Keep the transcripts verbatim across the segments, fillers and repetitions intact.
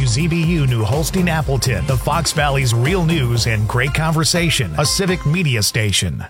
Z B U New Holstein Appleton, the Fox Valley's real news and great conversation, a civic media station.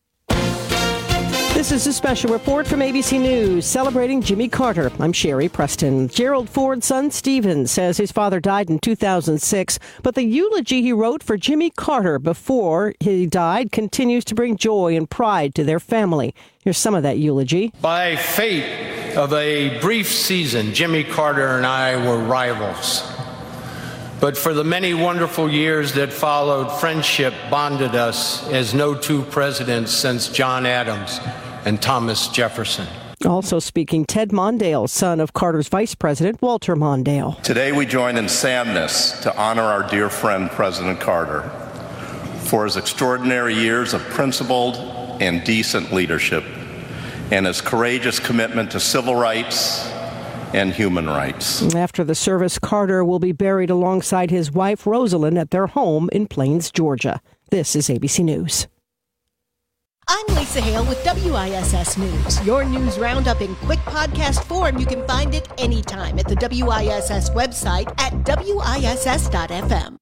This is a special report from A B C News celebrating Jimmy Carter. I'm Sherry Preston. Gerald Ford's son, Stephen, says his father died in two thousand six, but the eulogy he wrote for Jimmy Carter before he died continues to bring joy and pride to their family. Here's some of that eulogy. By fate of a brief season, Jimmy Carter and I were rivals. But for the many wonderful years that followed, friendship bonded us as no two presidents since John Adams and Thomas Jefferson. Also speaking, Ted Mondale, son of Carter's vice president, Walter Mondale. Today we join in sadness to honor our dear friend, President Carter, for his extraordinary years of principled and decent leadership and his courageous commitment to civil rights and human rights. After the service, Carter will be buried alongside his wife, Rosalind, at their home in Plains, Georgia. This is A B C News. I'm Lisa Hale with W I S S News. Your news roundup in quick podcast form. You can find it anytime at the W I S S website at W I S S dot F M.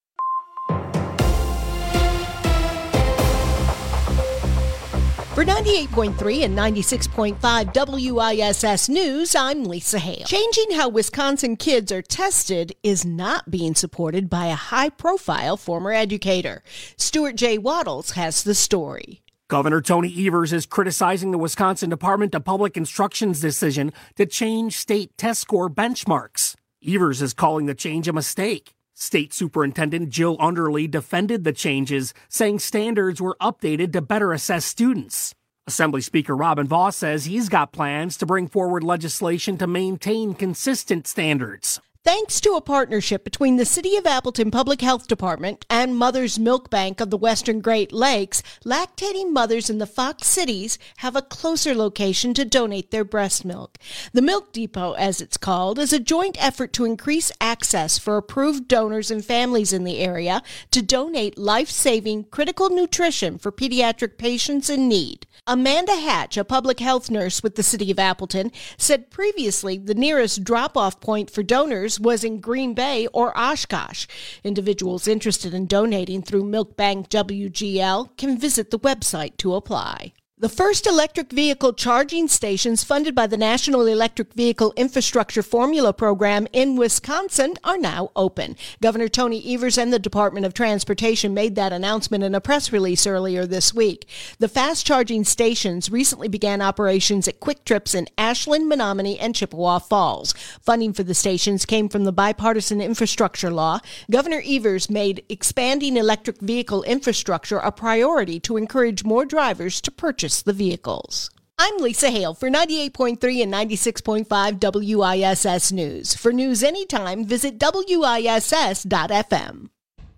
For ninety-eight point three and ninety-six point five W I S S News, I'm Lisa Hale. Changing how Wisconsin kids are tested is not being supported by a high-profile former educator. Stuart J. Waddles has the story. Governor Tony Evers is criticizing the Wisconsin Department of Public Instruction's decision to change state test score benchmarks. Evers is calling the change a mistake. State Superintendent Jill Underly defended the changes, saying standards were updated to better assess students. Assembly Speaker Robin Vos says he's got plans to bring forward legislation to maintain consistent standards. Thanks to a partnership between the City of Appleton Public Health Department and Mother's Milk Bank of the Western Great Lakes, lactating mothers in the Fox Cities have a closer location to donate their breast milk. The Milk Depot, as it's called, is a joint effort to increase access for approved donors and families in the area to donate life-saving critical nutrition for pediatric patients in need. Amanda Hatch, a public health nurse with the City of Appleton, said previously the nearest drop-off point for donors was in Green Bay or Oshkosh. Individuals interested in donating through Milk Bank W G L can visit the website to apply. The first electric vehicle charging stations funded by the National Electric Vehicle Infrastructure Formula Program in Wisconsin are now open. Governor Tony Evers and the Department of Transportation made that announcement in a press release earlier this week. The fast charging stations recently began operations at Quick Trips in Ashland, Menominee, and Chippewa Falls. Funding for the stations came from the bipartisan infrastructure law. Governor Evers made expanding electric vehicle infrastructure a priority to encourage more drivers to purchase the vehicles. I'm Lisa Hale for ninety-eight point three and ninety-six point five W I S S News. For news anytime, visit W I S S dot F M.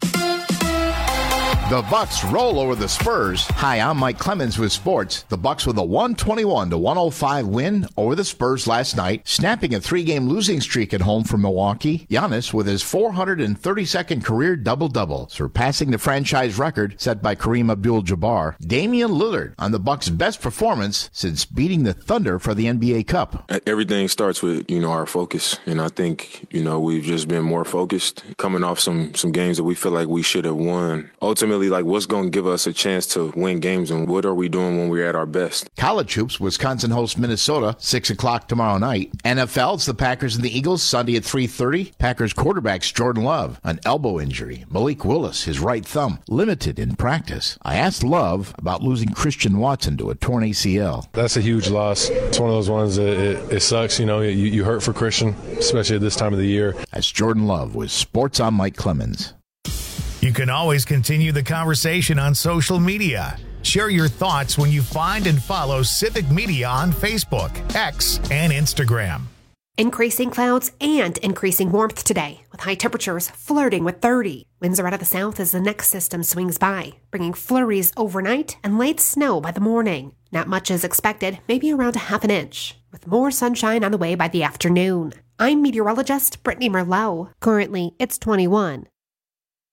The Bucks roll over the Spurs. Hi, I'm Mike Clemens with sports. The Bucks with a one twenty-one to one oh five win over the Spurs last night, snapping a three-game losing streak at home for Milwaukee. Giannis with his four hundred thirty-second career double-double, surpassing the franchise record set by Kareem Abdul-Jabbar. Damian Lillard on the Bucks' best performance since beating the Thunder for the N B A Cup. Everything starts with, you know, our focus. And I think, you know, we've just been more focused, coming off some, some games that we feel like we should have won. Ultimately, like what's going to give us a chance to win games and what are we doing when we're at our best. College hoops, Wisconsin hosts Minnesota, six o'clock tomorrow night. N F L, it's the Packers and the Eagles, Sunday at three thirty. Packers quarterback's Jordan Love, an elbow injury. Malik Willis, his right thumb, limited in practice. I asked Love about losing Christian Watson to a torn A C L. That's a huge loss. It's one of those ones that it, it sucks, you know, you, you hurt for Christian, especially at this time of the year. That's Jordan Love with Sports on Mike Clemens. You can always continue the conversation on social media. Share your thoughts when you find and follow Civic Media on Facebook, X, and Instagram. Increasing clouds and increasing warmth today, with high temperatures flirting with thirty. Winds are out of the south as the next system swings by, bringing flurries overnight and light snow by the morning. Not much is expected, maybe around a half an inch, with more sunshine on the way by the afternoon. I'm meteorologist Brittany Merlot. Currently, it's twenty-one.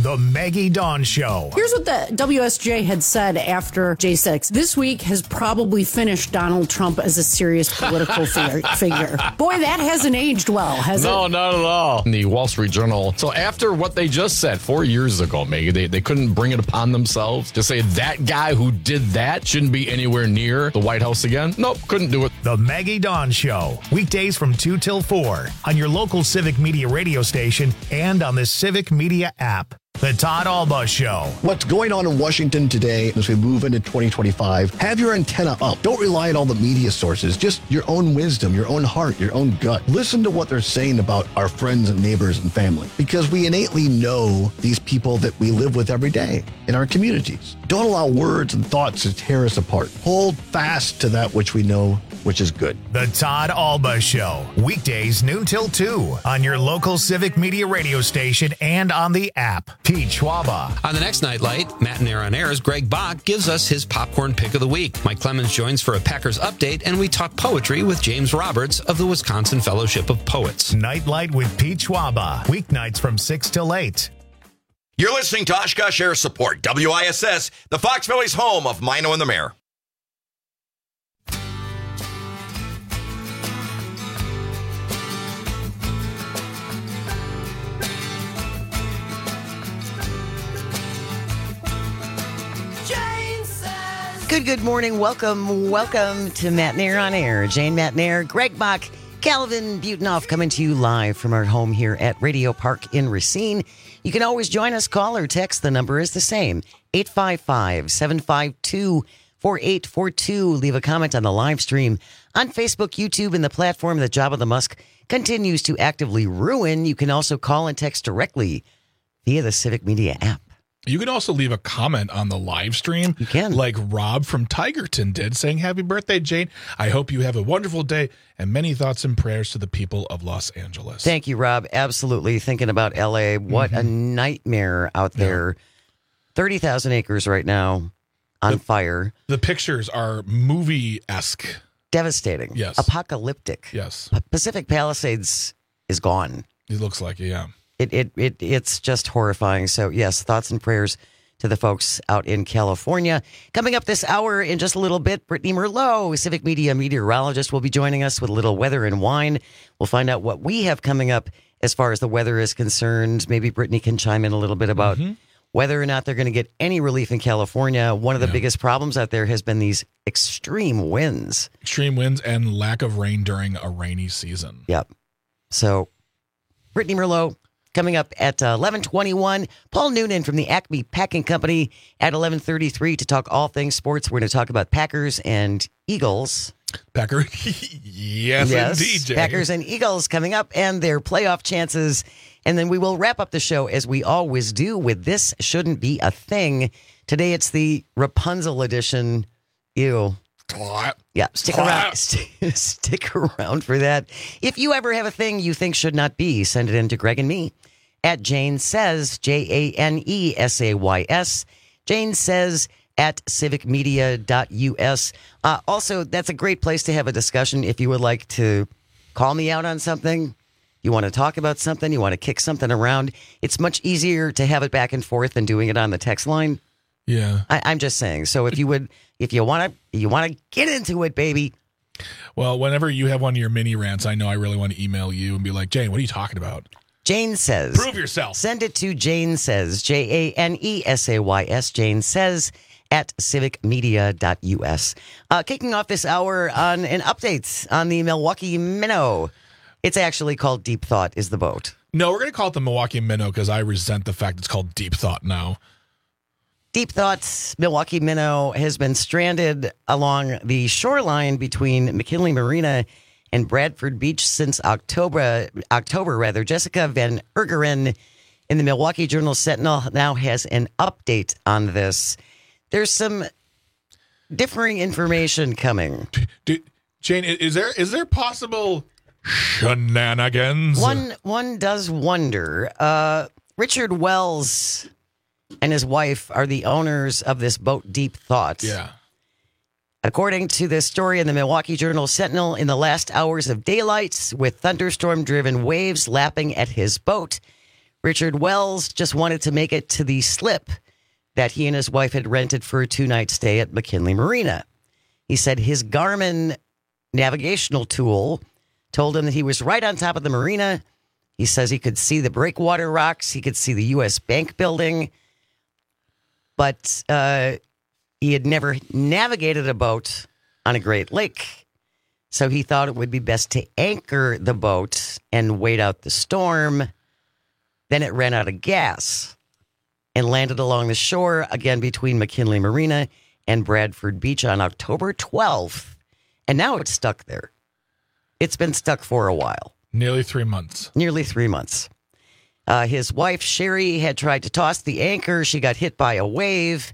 The Maggie Dawn Show. Here's what the W S J had said after J six. This week has probably finished Donald Trump as a serious political figure. Boy, that hasn't aged well, has no, it? No, not at all. In the Wall Street Journal. So after what they just said four years ago, Maggie, they, they couldn't bring it upon themselves to say that guy who did that shouldn't be anywhere near the White House again. Nope, couldn't do it. The Maggie Dawn Show. Weekdays from two till four on your local Civic Media radio station and on the Civic Media app. The Todd Alba Show. What's going on in Washington today as we move into twenty twenty-five? Have your antenna up. Don't rely on all the media sources. Just your own wisdom, your own heart, your own gut. Listen to what they're saying about our friends and neighbors and family, because we innately know these people that we live with every day in our communities. Don't allow words and thoughts to tear us apart. Hold fast to that which we know, which is good. The Todd Alba Show. Weekdays noon till two on your local Civic Media radio station and on the app. Pete Schwaba. On the next Nightlight, Matt and Air on Air's Greg Bach gives us his popcorn pick of the week. Mike Clemens joins for a Packers update, and we talk poetry with James Roberts of the Wisconsin Fellowship of Poets. Nightlight with Pete Schwaba. Weeknights from six till eight. You're listening to Oshkosh Air Support, W I S S, the Fox Valley's home of Mino and the Mayor. Good, good morning. Welcome, welcome to Matt and Air on Air. Jane Matt and Air, Greg Bach, Calvin Butenoff coming to you live from our home here at Radio Park in Racine. You can always join us, call or text. The number is the same, eight five five, seven five two, four eight four two. Leave a comment on the live stream on Facebook, YouTube, and the platform that Jabba the Musk continues to actively ruin. You can also call and text directly via the Civic Media app. You can also leave a comment on the live stream. You can. Like Rob from Tigerton did, saying, happy birthday, Jane. I hope you have a wonderful day and many thoughts and prayers to the people of Los Angeles. Thank you, Rob. Absolutely. Thinking about L A. What mm-hmm. a nightmare out there. Yeah. thirty thousand acres right now on the, fire. The pictures are movie-esque. Devastating. Yes. Apocalyptic. Yes. Pacific Palisades is gone. It looks like it, yeah. It, it it it's just horrifying. So, yes, thoughts and prayers to the folks out in California. Coming up this hour in just a little bit, Brittany Merlot, Civic Media meteorologist, will be joining us with a little weather and wine. We'll find out what we have coming up as far as the weather is concerned. Maybe Brittany can chime in a little bit about mm-hmm. whether or not they're going to get any relief in California. One of the yeah. biggest problems out there has been these extreme winds. Extreme winds and lack of rain during a rainy season. Yep. So, Brittany Merlot. Coming up at uh, eleven twenty-one, Paul Noonan from the Acme Packing Company at eleven thirty-three to talk all things sports. We're going to talk about Packers and Eagles. Packer, yes, yes, indeed, Jay. Packers and Eagles coming up and their playoff chances. And then we will wrap up the show as we always do with This Shouldn't Be a Thing. Today it's the Rapunzel edition. Ew. Yeah, stick around. St- stick around for that. If you ever have a thing you think should not be, send it in to Greg and me at Jane Says, J A N E S A Y S. Jane Says at civic media dot U S. Uh, also, that's a great place to have a discussion if you would like to call me out on something. You want to talk about something. You want to kick something around. It's much easier to have it back and forth than doing it on the text line. Yeah, I, I'm just saying. So if you would, if you want to, you want to get into it, baby. Well, whenever you have one of your mini rants, I know I really want to email you and be like, Jane, what are you talking about? Jane Says. Prove yourself. Send it to Jane Says, J A N E S A Y S, Jane Says at civic media dot U S. Uh, kicking off this hour on an update on the Milwaukee Minnow. It's actually called Deep Thought is the boat. No, we're going to call it the Milwaukee Minnow because I resent the fact it's called Deep Thought now. Deep Thought Milwaukee Minnow has been stranded along the shoreline between McKinley Marina and Bradford Beach since October. October, rather. Jessica Van Ergeren in the Milwaukee Journal Sentinel now has an update on this. There's some differing information coming. Do, Jane, is there is there possible shenanigans? One one does wonder. Uh, Richard Wells and his wife are the owners of this boat, Deep Thought. Yeah. According to this story in the Milwaukee Journal Sentinel, in the last hours of daylight, with thunderstorm-driven waves lapping at his boat, Richard Wells just wanted to make it to the slip that he and his wife had rented for a two-night stay at McKinley Marina. He said his Garmin navigational tool told him that he was right on top of the marina. He says he could see the breakwater rocks. He could see the U S Bank building. But uh, he had never navigated a boat on a Great Lake. So he thought it would be best to anchor the boat and wait out the storm. Then it ran out of gas and landed along the shore, again between McKinley Marina and Bradford Beach on October twelfth. And now it's stuck there. It's been stuck for a while. Nearly three months. Nearly three months. Uh, his wife, Sherry, had tried to toss the anchor. She got hit by a wave.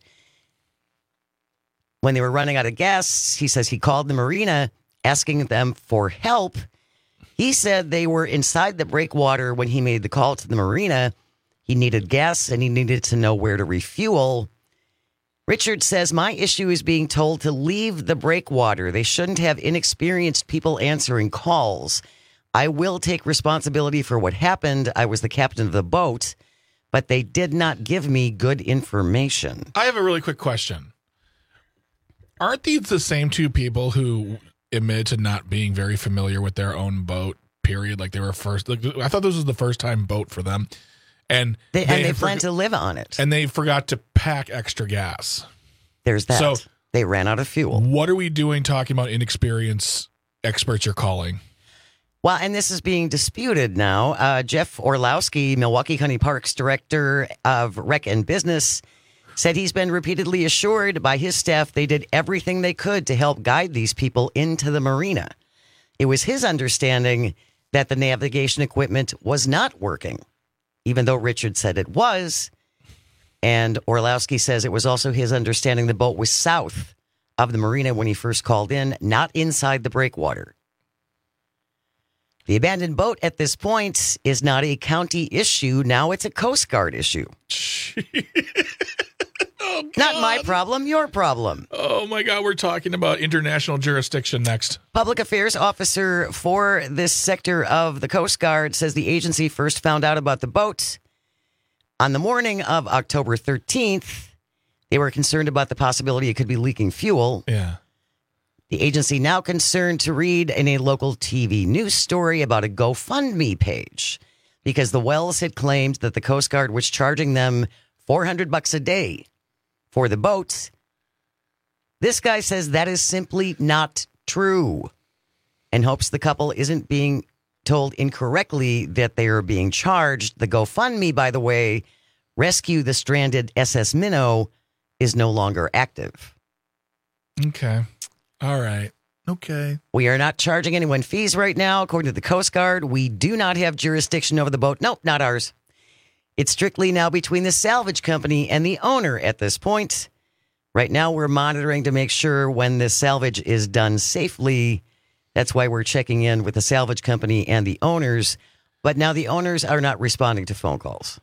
When they were running out of gas, he says he called the marina asking them for help. He said they were inside the breakwater when he made the call to the marina. He needed gas and he needed to know where to refuel. Richard says, my issue is being told to leave the breakwater. They shouldn't have inexperienced people answering calls. I will take responsibility for what happened. I was the captain of the boat, but they did not give me good information. I have a really quick question. Aren't these the same two people who admitted to not being very familiar with their own boat, period? Like they were first, like, I thought this was the first time boat for them. And they, they and they forg- plan to live on it. And they forgot to pack extra gas. There's that. So they ran out of fuel. What are we doing talking about inexperienced experts you're calling? Well, and this is being disputed now. Uh, Jeff Orlowski, Milwaukee County Parks Director of Rec and Business, said he's been repeatedly assured by his staff they did everything they could to help guide these people into the marina. It was his understanding that the navigation equipment was not working, even though Richard said it was. And Orlowski says it was also his understanding the boat was south of the marina when he first called in, not inside the breakwater. The abandoned boat at this point is not a county issue. Now it's a Coast Guard issue. Oh, not my problem, your problem. Oh, my God. We're talking about international jurisdiction next. Public affairs officer for this sector of the Coast Guard says the agency first found out about the boat on the morning of October thirteenth. They were concerned about the possibility it could be leaking fuel. Yeah. The agency now concerned to read in a local T V news story about a GoFundMe page because the Wells had claimed that the Coast Guard was charging them four hundred bucks a day for the boat. This guy says that is simply not true and hopes the couple isn't being told incorrectly that they are being charged. The GoFundMe, by the way, Rescue the Stranded S S Minnow, is no longer active. Okay. All right. Okay. We are not charging anyone fees right now. According to the Coast Guard, we do not have jurisdiction over the boat. Nope, not ours. It's strictly now between the salvage company and the owner at this point. Right now, we're monitoring to make sure when the salvage is done safely. That's why we're checking in with the salvage company and the owners. But now the owners are not responding to phone calls.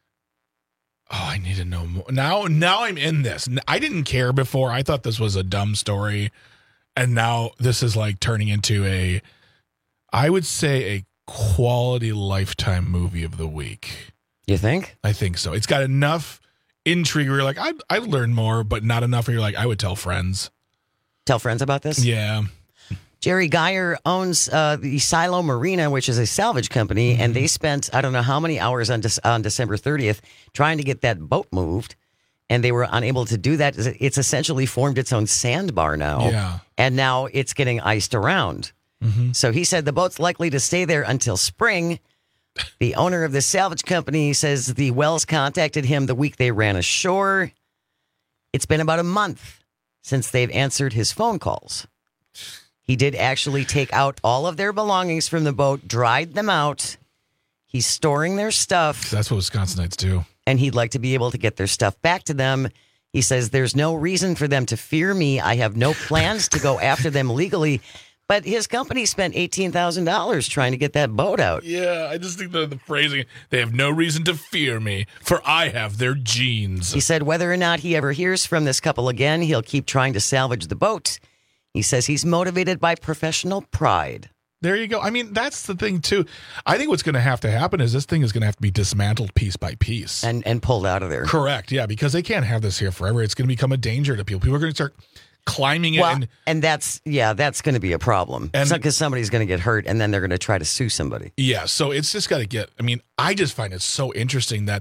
Oh, I need to know more. Now, now I'm in this. I didn't care before. I thought this was a dumb story. And now this is like turning into a, I would say, a quality Lifetime movie of the week. You think? I think so. It's got enough intrigue where you're like, I'd, I'd learn more, but not enough where you're like, I would tell friends. Tell friends about this? Yeah. Jerry Geyer owns uh, the Silo Marina, which is a salvage company, mm-hmm. and they spent, I don't know how many hours on, De- on December thirtieth trying to get that boat moved, and they were unable to do that. It's essentially formed its own sandbar now, yeah. and now it's getting iced around. Mm-hmm. So he said the boat's likely to stay there until spring. The owner of the salvage company says the Wells contacted him the week they ran ashore. It's been about a month since they've answered his phone calls. He did actually take out all of their belongings from the boat, dried them out. He's storing their stuff. That's what Wisconsinites do. And he'd like to be able to get their stuff back to them. He says, there's no reason for them to fear me. I have no plans to go after them legally. But his company spent eighteen thousand dollars trying to get that boat out. Yeah, I just think the, the phrasing, they have no reason to fear me, for I have their genes. He said whether or not he ever hears from this couple again, he'll keep trying to salvage the boat. He says he's motivated by professional pride. There you go. I mean, that's the thing, too. I think what's going to have to happen is this thing is going to have to be dismantled piece by piece. And and pulled out of there. Correct, yeah, because they can't have this here forever. It's going to become a danger to people. People are going to start climbing it. Well, and, and that's, yeah, that's going to be a problem. Because somebody's going to get hurt, and then they're going to try to sue somebody. Yeah, so it's just got to get, I mean, I just find it so interesting that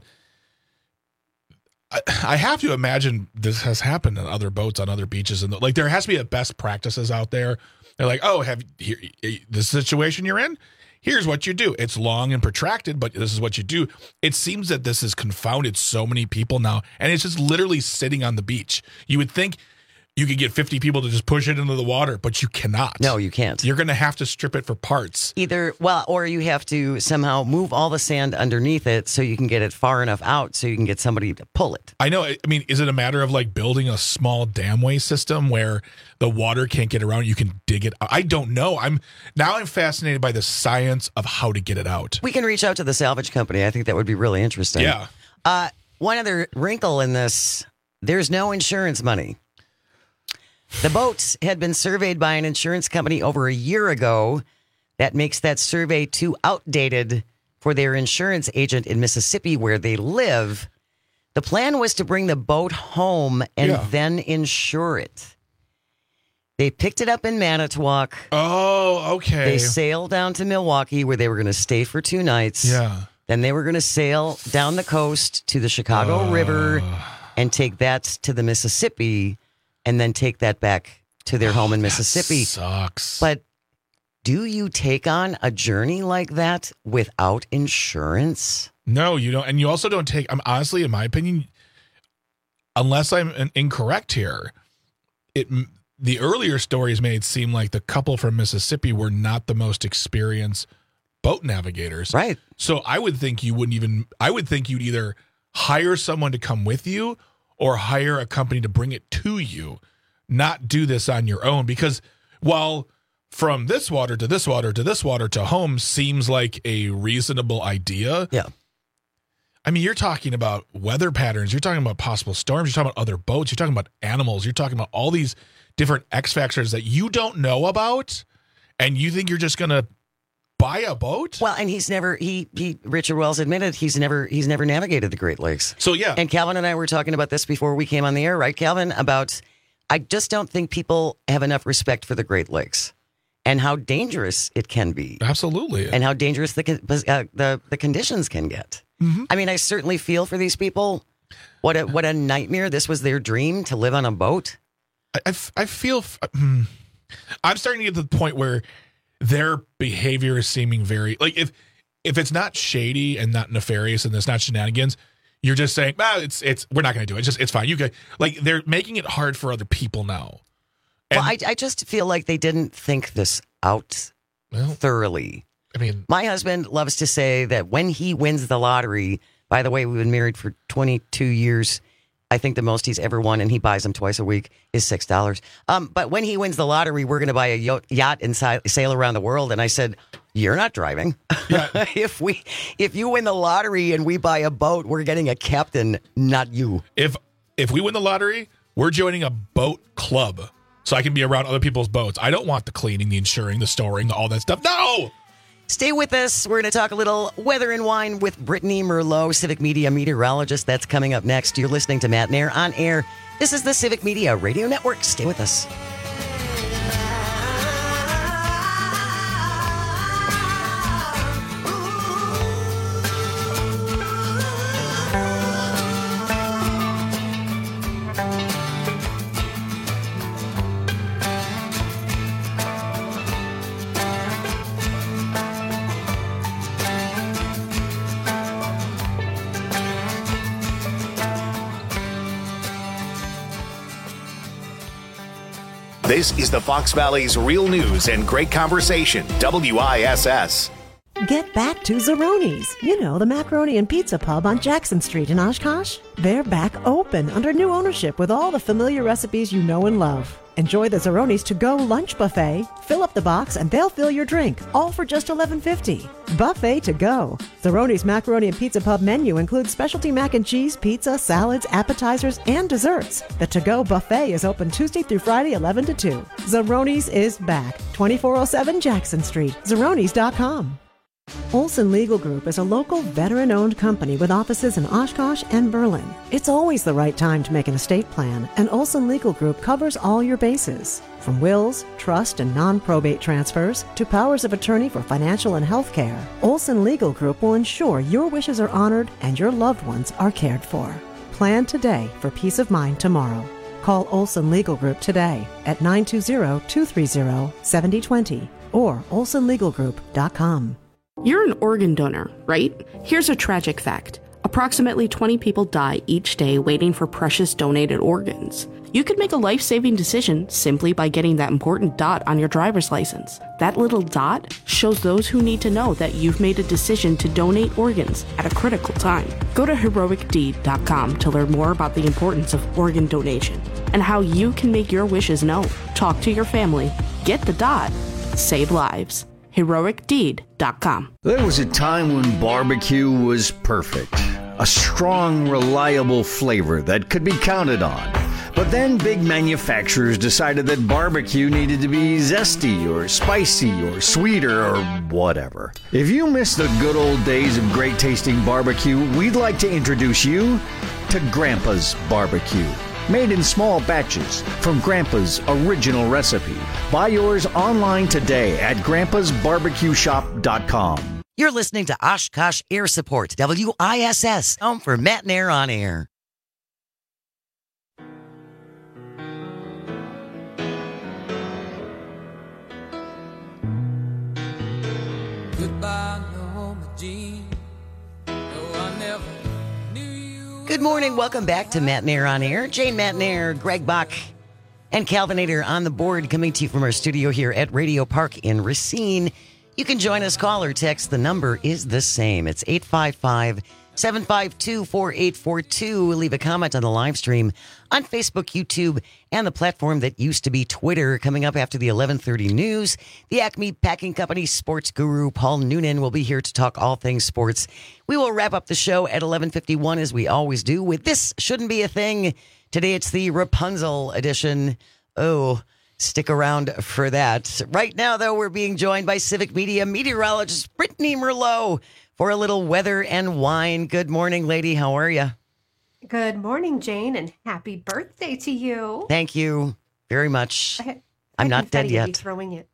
I, I have to imagine this has happened on other boats, on other beaches. And like, there has to be a best practices out there. They're like, oh, have here, the situation you're in? Here's what you do. It's long and protracted, but this is what you do. It seems that this has confounded so many people now, and it's just literally sitting on the beach. You would think you could get fifty people to just push it into the water, but you cannot. No, you can't. You're going to have to strip it for parts. Either, well, or you have to somehow move all the sand underneath it so you can get it far enough out so you can get somebody to pull it. I know. I mean, is it a matter of like building a small damway system where the water can't get around? You can dig it out? I don't know. I'm now I'm fascinated by the science of how to get it out. We can reach out to the salvage company. I think that would be really interesting. Yeah. Uh, one other wrinkle in this, there's no insurance money. The boats had been surveyed by an insurance company over a year ago. That makes that survey too outdated for their insurance agent in Mississippi, where they live. The plan was to bring the boat home and Yeah. then insure it. They picked it up in Manitowoc. Oh, okay. They sailed down to Milwaukee, where they were going to stay for two nights. Yeah. Then they were going to sail down the coast to the Chicago Uh. River and take that to the Mississippi, and then take that back to their home in Mississippi. Sucks. But do you take on a journey like that without insurance? No, you don't. And you also don't take, I'm honestly, in my opinion, unless I'm in- incorrect here, it the earlier stories made it seem like the couple from Mississippi were not the most experienced boat navigators. Right. So I would think you wouldn't even, I would think you'd either hire someone to come with you or hire a company to bring it to you, not do this on your own. Because while from this water to this water to this water to home seems like a reasonable idea. Yeah. I mean, you're talking about weather patterns. You're talking about possible storms. You're talking about other boats. You're talking about animals. You're talking about all these different X factors that you don't know about. And you think you're just going to buy a boat? Well, and he's never, he, he, Richard Wells admitted he's never, he's never navigated the Great Lakes. So, yeah. And Calvin and I were talking about this before we came on the air, right, Calvin? About, I just don't think people have enough respect for the Great Lakes and how dangerous it can be. Absolutely. And how dangerous the, con- uh, the, the conditions can get. Mm-hmm. I mean, I certainly feel for these people. What a, what a nightmare. This was their dream, to live on a boat. I, I, f- I feel, f- I'm starting to get to the point where their behavior is seeming very, like, if if it's not shady and not nefarious and it's not shenanigans, you're just saying, ah, it's it's we're not going to do it. It's just it's fine. You can, like, they're making it hard for other people now. And, well, I I just feel like they didn't think this out well, thoroughly. I mean, my husband loves to say that when he wins the lottery, by the way, we've been married for twenty-two years. I think the most he's ever won, and he buys them twice a week, is six dollars. Um, but when he wins the lottery, we're going to buy a yacht and sail around the world. And I said, "You're not driving. Yeah. if we, if you win the lottery and we buy a boat, we're getting a captain, not you. If if we win the lottery, we're joining a boat club, so I can be around other people's boats. I don't want the cleaning, the insuring, the storing, all that stuff. No." Stay with us. We're going to talk a little weather and wine with Brittany Merlot, Civic Media meteorologist. That's coming up next. You're listening to Matt Nair on air. This is the Civic Media Radio Network. Stay with us. This is the Fox Valley's Real News and Great Conversation, W I S S. Get back to Zeroni's. You know, the macaroni and pizza pub on Jackson Street in Oshkosh. They're back open under new ownership with all the familiar recipes you know and love. Enjoy the Zeroni's to-go lunch buffet. Fill up the box and they'll fill your drink, all for just eleven fifty. Buffet to go. Zeroni's Macaroni and Pizza Pub menu includes specialty mac and cheese, pizza, salads, appetizers, and desserts. The to-go buffet is open Tuesday through Friday, eleven to two. Zeroni's is back. twenty-four oh seven Jackson Street. Zeronis dot com. Olson Legal Group is a local veteran-owned company with offices in Oshkosh and Berlin. It's always the right time to make an estate plan, and Olson Legal Group covers all your bases. From wills, trust, and non-probate transfers to powers of attorney for financial and health care, Olson Legal Group will ensure your wishes are honored and your loved ones are cared for. Plan today for peace of mind tomorrow. Call Olson Legal Group today at nine two zero, two three zero, seven zero two zero or olson legal group dot com. You're an organ donor, right? Here's a tragic fact. Approximately twenty people die each day waiting for precious donated organs. You could make a life-saving decision simply by getting that important dot on your driver's license. That little dot shows those who need to know that you've made a decision to donate organs at a critical time. Go to heroic deed dot com to learn more about the importance of organ donation and how you can make your wishes known. Talk to your family. Get the dot. Save lives. heroic deed dot com. There was a time when barbecue was perfect. A strong, reliable flavor that could be counted on. But then big manufacturers decided that barbecue needed to be zesty or spicy or sweeter or whatever. If you miss the good old days of great tasting barbecue, we'd like to introduce you to Grandpa's Barbecue. Made in small batches from Grandpa's original recipe. Buy yours online today at grandpas barbecue shop dot com. You're listening to Oshkosh Air Support, W I S S, home for Matt and Air on Air. Goodbye, Norma Jean. No, I never knew you. Good morning. Welcome back to Matt and Air on Air. Jane Matt and Air, Greg Bach, and Calvinator on the board, coming to you from our studio here at Radio Park in Racine. You can join us, call or text. The number is the same. It's eight five five, seven five two, four eight four two. Leave a comment on the live stream on Facebook, YouTube, and the platform that used to be Twitter. Coming up after the eleven thirty news, the Acme Packing Company sports guru Paul Noonan will be here to talk all things sports. We will wrap up the show at eleven fifty-one, as we always do, with This Shouldn't Be a Thing. Today it's the Rapunzel edition. Oh, stick around for that. Right now, though, we're being joined by Civic Media meteorologist Brittany Merlot for a little weather and wine. Good morning, lady. How are you? Good morning, Jane, and happy birthday to you. Thank you very much. I, I'm I not dead yet. Throwing it.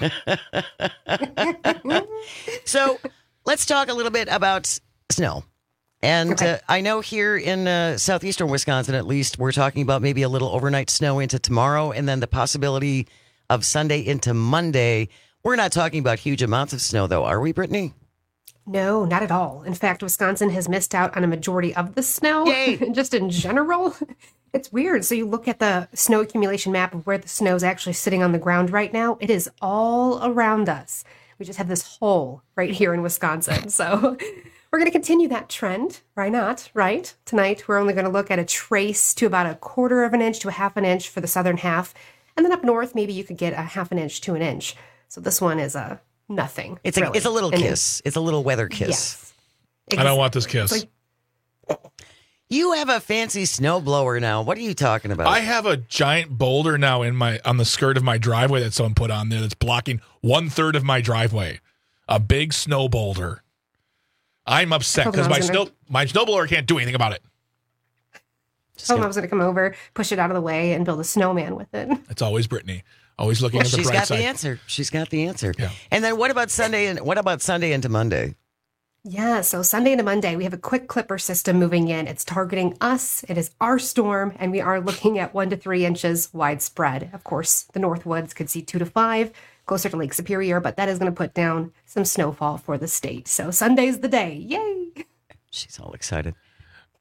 So let's talk a little bit about snow. And Okay. uh, I know here in uh, southeastern Wisconsin, at least, we're talking about maybe a little overnight snow into tomorrow and then the possibility of Sunday into Monday. We're not talking about huge amounts of snow, though, are we, Brittany? No, not at all. In fact, Wisconsin has missed out on a majority of the snow. Just in general. It's weird. So you look at the snow accumulation map of where the snow is actually sitting on the ground right now. It is all around us. We just have this hole right here in Wisconsin. So we're going to continue that trend. Why not, right? Tonight, we're only going to look at a trace to about a quarter of an inch to a half an inch for the southern half. And then up north, maybe you could get a half an inch to an inch. So this one is a nothing. It's a, really. it's a little And kiss. It's a little weather kiss. Yes. I don't want this kiss. You have a fancy snowblower now. What are you talking about? I have a giant boulder now in my on the skirt of my driveway that someone put on there that's blocking one third of my driveway. A big snow boulder. I'm upset Hold because on, I my was snow gonna- my snowblower can't do anything about it. Oh, I was going to come over, push it out of the way, and build a snowman with it. It's always Brittany. Always looking Well, at the she's bright got side. the answer. She's got the answer. Yeah. And then what about Sunday and what about Sunday into Monday? Yeah, so Sunday into Monday, we have a quick clipper system moving in. It's targeting us. It is our storm, and we are looking at one to three inches widespread. Of course, the Northwoods could see two to five, closer to Lake Superior, but that is going to put down some snowfall for the state. So Sunday's the day. Yay! She's all excited.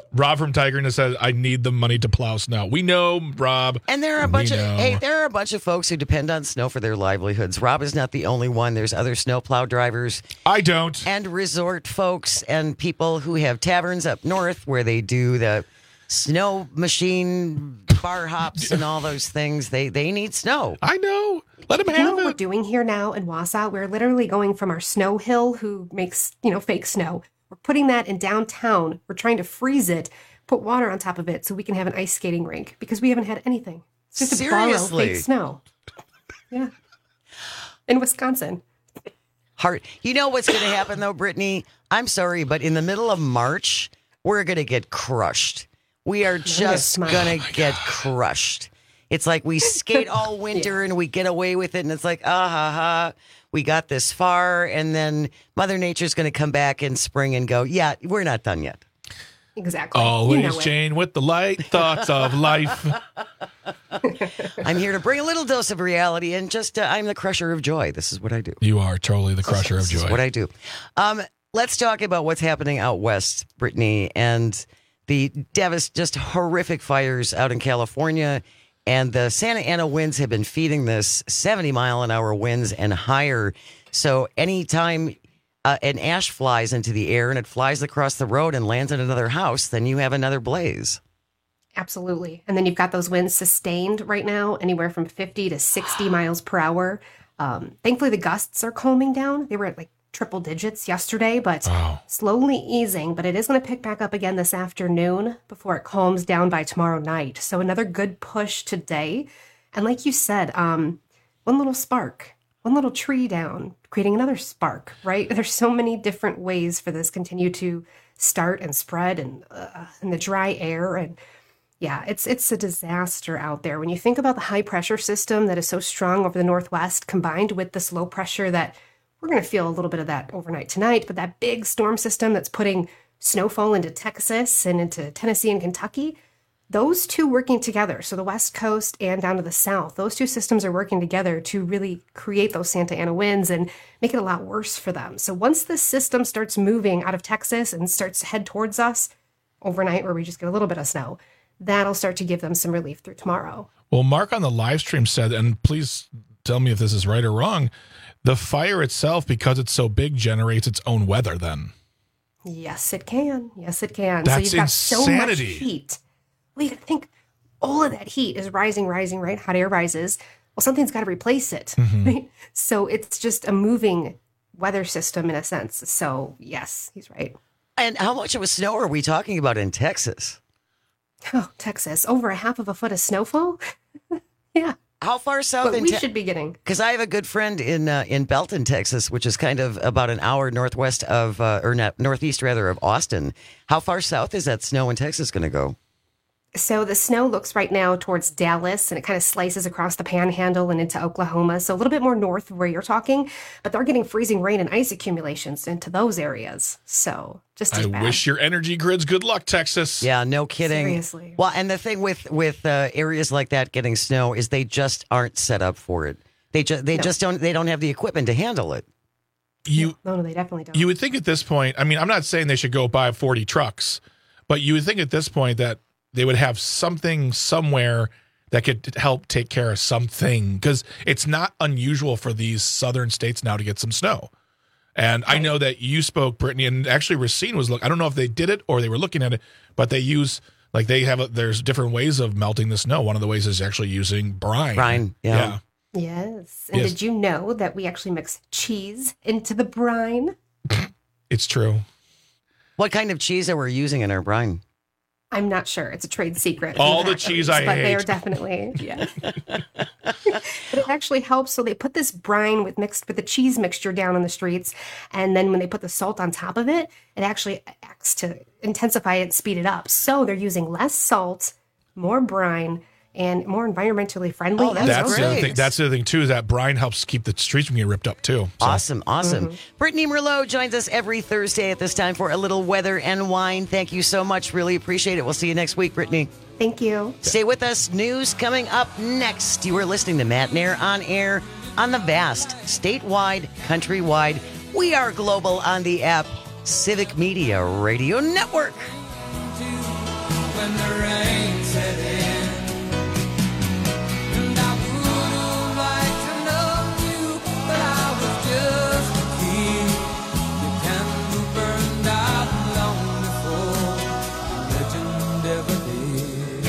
Rob from Tigerness says, I need the money to plow snow. We know, Rob. And there are a bunch We of know. hey, there are a bunch of folks who depend on snow for their livelihoods. Rob is not the only one. There's other snowplow drivers. I don't. And resort folks and people who have taverns up north where they do the snow machine bar hops and all those things. They they need snow. I know. Let them You know what we're doing here now in Wausau? We're literally going from our snow hill, who makes, you know, fake snow. We're putting that in downtown. We're trying to freeze it, put water on top of it so we can have an ice skating rink because we haven't had anything. It's just to borrow Seriously? fake snow. Yeah. In Wisconsin. Hard. You know what's going to happen though, Brittany? I'm sorry, but in the middle of March, we're going to get crushed. We are just Yes. going to get crushed. It's like we skate all winter and we get away with it, and it's like, ah ha ha, we got this far, and then Mother Nature's going to come back in spring and go, yeah, we're not done yet. Exactly. Always You know it. Jane with the light thoughts of life. I'm here to bring a little dose of reality, and just uh, I'm the crusher of joy. This is what I do. You are totally the crusher of This is joy. what I do. Um, let's talk about what's happening out west, Brittany, and the devas just horrific fires out in California. And the Santa Ana winds have been feeding this seventy mile an hour winds and higher. So anytime uh, an ash flies into the air and it flies across the road and lands in another house, then you have another blaze. Absolutely. And then you've got those winds sustained right now, anywhere from fifty to sixty miles per hour. Um, thankfully, the gusts are calming down. They were at like triple digits yesterday, but Wow. slowly easing. But it is going to pick back up again this afternoon before it calms down by tomorrow night. So another good push today. And like you said, um, one little spark, one little tree down, creating another spark, right? There's so many different ways for this continue to start and spread and uh, in the dry air. And yeah, it's it's a disaster out there. When you think about the high pressure system that is so strong over the Northwest, combined with this low pressure that we're going to feel a little bit of that overnight tonight, but that big storm system that's putting snowfall into Texas and into Tennessee and Kentucky, those two working together, so the West Coast and down to the South, those two systems are working together to really create those Santa Ana winds and make it a lot worse for them. So once this system starts moving out of Texas and starts to head towards us overnight, where we just get a little bit of snow, that'll start to give them some relief through tomorrow. Well, Mark on the live stream said, and please tell me if this is right or wrong, the fire itself, because it's so big, generates its own weather then. Yes, it can. Yes, it can. That's so you've got insanity. so much heat. Well, you think all of that heat is rising, rising, right? Hot air rises. Well, something's got to replace it, Mhm. right? So it's just a moving weather system in a sense. So yes, he's right. And how much of a snow are we talking about in Texas? Oh, Texas, over a half of a foot of snowfall. Yeah. How far south But in we Te- should be getting. Because I have a good friend in uh, in Belton, Texas, which is kind of about an hour northwest of, uh, or not, northeast rather, of Austin. How far south is that snow in Texas going to go? So the snow looks right now towards Dallas, and it kind of slices across the Panhandle and into Oklahoma. So a little bit more north of where you're talking, but they're getting freezing rain and ice accumulations into those areas. So just as I bad. wish your energy grids good luck, Texas. Yeah, no kidding. Seriously. Well, and the thing with with uh, areas like that getting snow is they just aren't set up for it. They just they No. just don't they don't have the equipment to handle it. You No, no, they definitely don't. you would think at this point, I mean, I'm not saying they should go buy forty trucks, but you would think at this point that they would have something somewhere that could help take care of something, because it's not unusual for these southern states now to get some snow. And I know that you spoke, Brittany, and actually Racine was look. I don't know if they did it or they were looking at it, but they use like they have. A, there's different ways of melting the snow. One of the ways is actually using brine. Brine, yeah. Yes. And Yes. did you know that we actually mix cheese into the brine? It's true. What kind of cheese are we using in our brine? I'm not sure. It's a trade secret. All the That, at cheese least, I but they are hate. definitely, yeah. But it actually helps. So they put this brine with mixed with the cheese mixture down on the streets, and then when they put the salt on top of it, it actually acts to intensify it and speed it up. So they're using less salt, more brine, and more environmentally friendly. Oh, that's That's the other great. thing. That's the other thing too, is that brine helps keep the streets from getting ripped up too. So- Awesome, awesome. Brittany Merlot joins us every Thursday at this time for a little weather and wine. Thank you so much. Really appreciate it. We'll see you next week, Brittany. Thank you. Stay with us. News coming up next. You are listening to Matt Nair on air on the vast, statewide, countrywide. We are global on the app Civic Media Radio Network. when the rain set in. And I would like to know you, but I was just a kid. Your candle burned out long before legend ever did.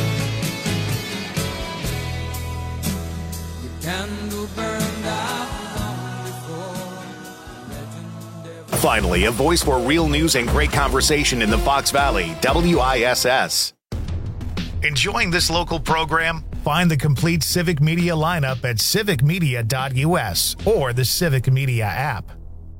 Your candle burned out long before legend ever. Finally, a voice for real news and great conversation in the Fox Valley, W I S S. Enjoying this local program? Find the complete Civic Media lineup at civic media dot U S or the Civic Media app.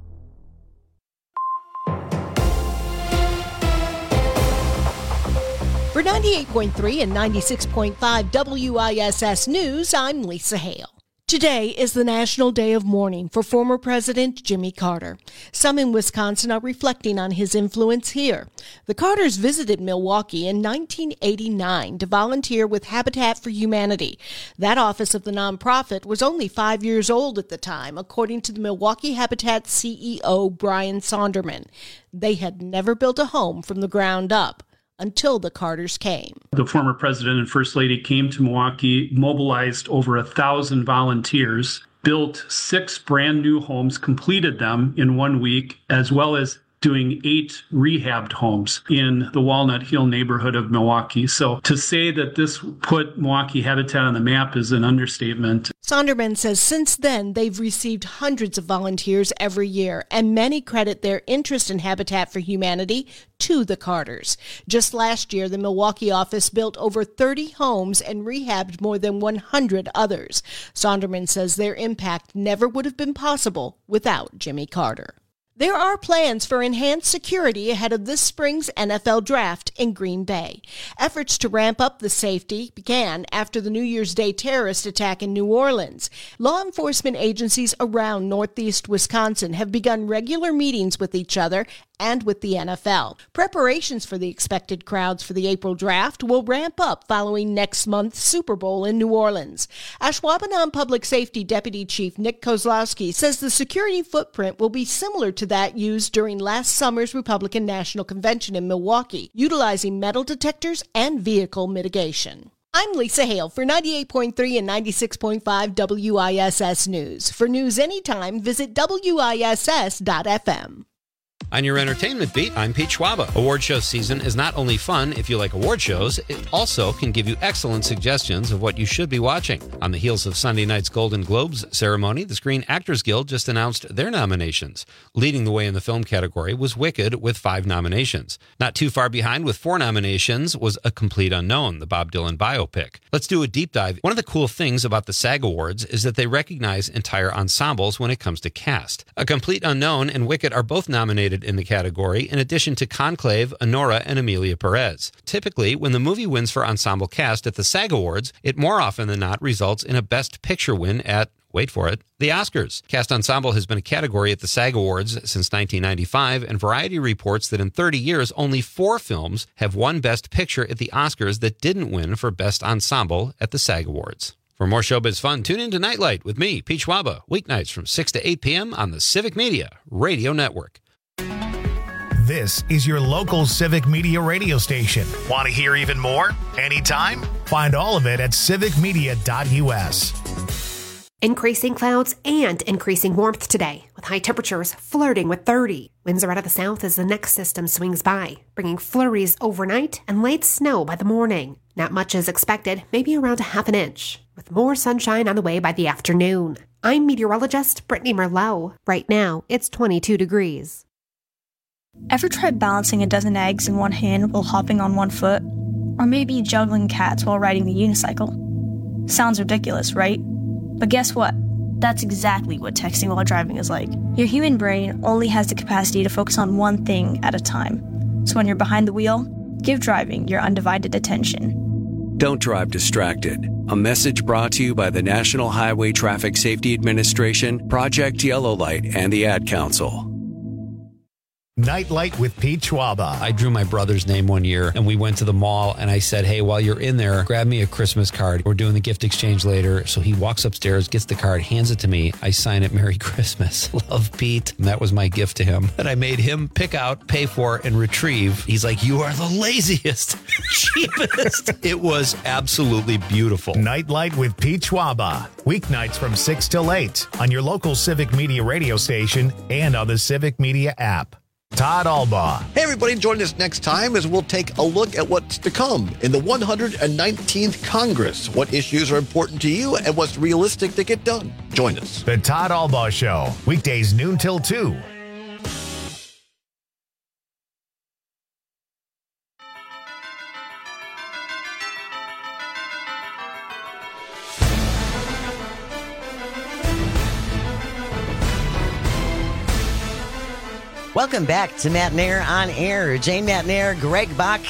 For ninety-eight point three and ninety-six point five W I S S News, I'm Lisa Hale. Today is the National Day of Mourning for former President Jimmy Carter. Some in Wisconsin are reflecting on his influence here. The Carters visited Milwaukee in nineteen eighty-nine to volunteer with Habitat for Humanity. That office of the nonprofit was only five years old at the time, according to the Milwaukee Habitat C E O Brian Sonderman. They had never built a home from the ground up until the Carters came. The former president and first lady came to Milwaukee, mobilized over a thousand volunteers, built six brand new homes, completed them in one week, as well as doing eight rehabbed homes in the Walnut Hill neighborhood of Milwaukee. So to say that this put Milwaukee Habitat on the map is an understatement. Sonderman says since then, they've received hundreds of volunteers every year, and many credit their interest in Habitat for Humanity to the Carters. Just last year, the Milwaukee office built over thirty homes and rehabbed more than one hundred others. Sonderman says their impact never would have been possible without Jimmy Carter. There are plans for enhanced security ahead of this spring's N F L draft in Green Bay. Efforts to ramp up the safety began after the New Year's Day terrorist attack in New Orleans. Law enforcement agencies around northeast Wisconsin have begun regular meetings with each other and with the N F L. Preparations for the expected crowds for the April draft will ramp up following next month's Super Bowl in New Orleans. Ashwaubenon Public Safety Deputy Chief Nick Kozlowski says the security footprint will be similar to that used during last summer's Republican National Convention in Milwaukee, utilizing metal detectors and vehicle mitigation. I'm Lisa Hale for ninety-eight point three and ninety-six point five W I S S News. For news anytime, visit W I S S dot F M. On your entertainment beat, I'm Pete Schwaba. Award show season is not only fun if you like award shows, it also can give you excellent suggestions of what you should be watching. On the heels of Sunday night's Golden Globes ceremony, the Screen Actors Guild just announced their nominations. Leading the way in the film category was Wicked with five nominations. Not too far behind with four nominations was A Complete Unknown, the Bob Dylan biopic. Let's do a deep dive. One of the cool things about the SAG Awards is that they recognize entire ensembles when it comes to cast. A Complete Unknown and Wicked are both nominated in the category, in addition to Conclave, Honora, and Emilia Perez. Typically, when the movie wins for ensemble cast at the SAG Awards, it more often than not results in a Best Picture win at, wait for it, the Oscars. Cast ensemble has been a category at the SAG Awards since nineteen ninety-five, and Variety reports that in thirty years, only four films have won Best Picture at the Oscars that didn't win for Best Ensemble at the SAG Awards. For more showbiz fun, tune in to Nightlight with me, Pete Schwaba, weeknights from six to eight p.m. on the Civic Media Radio Network. This is your local Civic Media radio station. Want to hear even more? Anytime? Find all of it at civic media dot U S. Increasing clouds and increasing warmth today, with high temperatures flirting with thirty. Winds are out of the south as the next system swings by, bringing flurries overnight and light snow by the morning. Not much is expected, maybe around a half an inch, with more sunshine on the way by the afternoon. I'm meteorologist Brittany Merlot. Right now, it's twenty-two degrees. Ever tried balancing a dozen eggs in one hand while hopping on one foot? Or maybe juggling cats while riding the unicycle? Sounds ridiculous, right? But guess what? That's exactly what texting while driving is like. Your human brain only has the capacity to focus on one thing at a time. So when you're behind the wheel, give driving your undivided attention. Don't drive distracted. A message brought to you by the National Highway Traffic Safety Administration, Project Yellow Light, and the Ad Council. Nightlight with Pete Schwaba. I drew my brother's name one year, and we went to the mall, and I said, hey, while you're in there, grab me a Christmas card. We're doing the gift exchange later. So he walks upstairs, gets the card, hands it to me. I sign it, Merry Christmas. Love, Pete. And that was my gift to him that I made him pick out, pay for, and retrieve. He's like, you are the laziest, cheapest. It was absolutely beautiful. Nightlight with Pete Schwaba. Weeknights from six till eight on your local Civic Media radio station and on the Civic Media app. Todd Albaugh. Hey, everybody, join us next time as we'll take a look at what's to come in the one hundred nineteenth Congress. What issues are important to you and what's realistic to get done. Join us. The Todd Albaugh Show, weekdays noon till two. Welcome back to Matt Nair on Air. Jane Matt Nair, Greg Bach,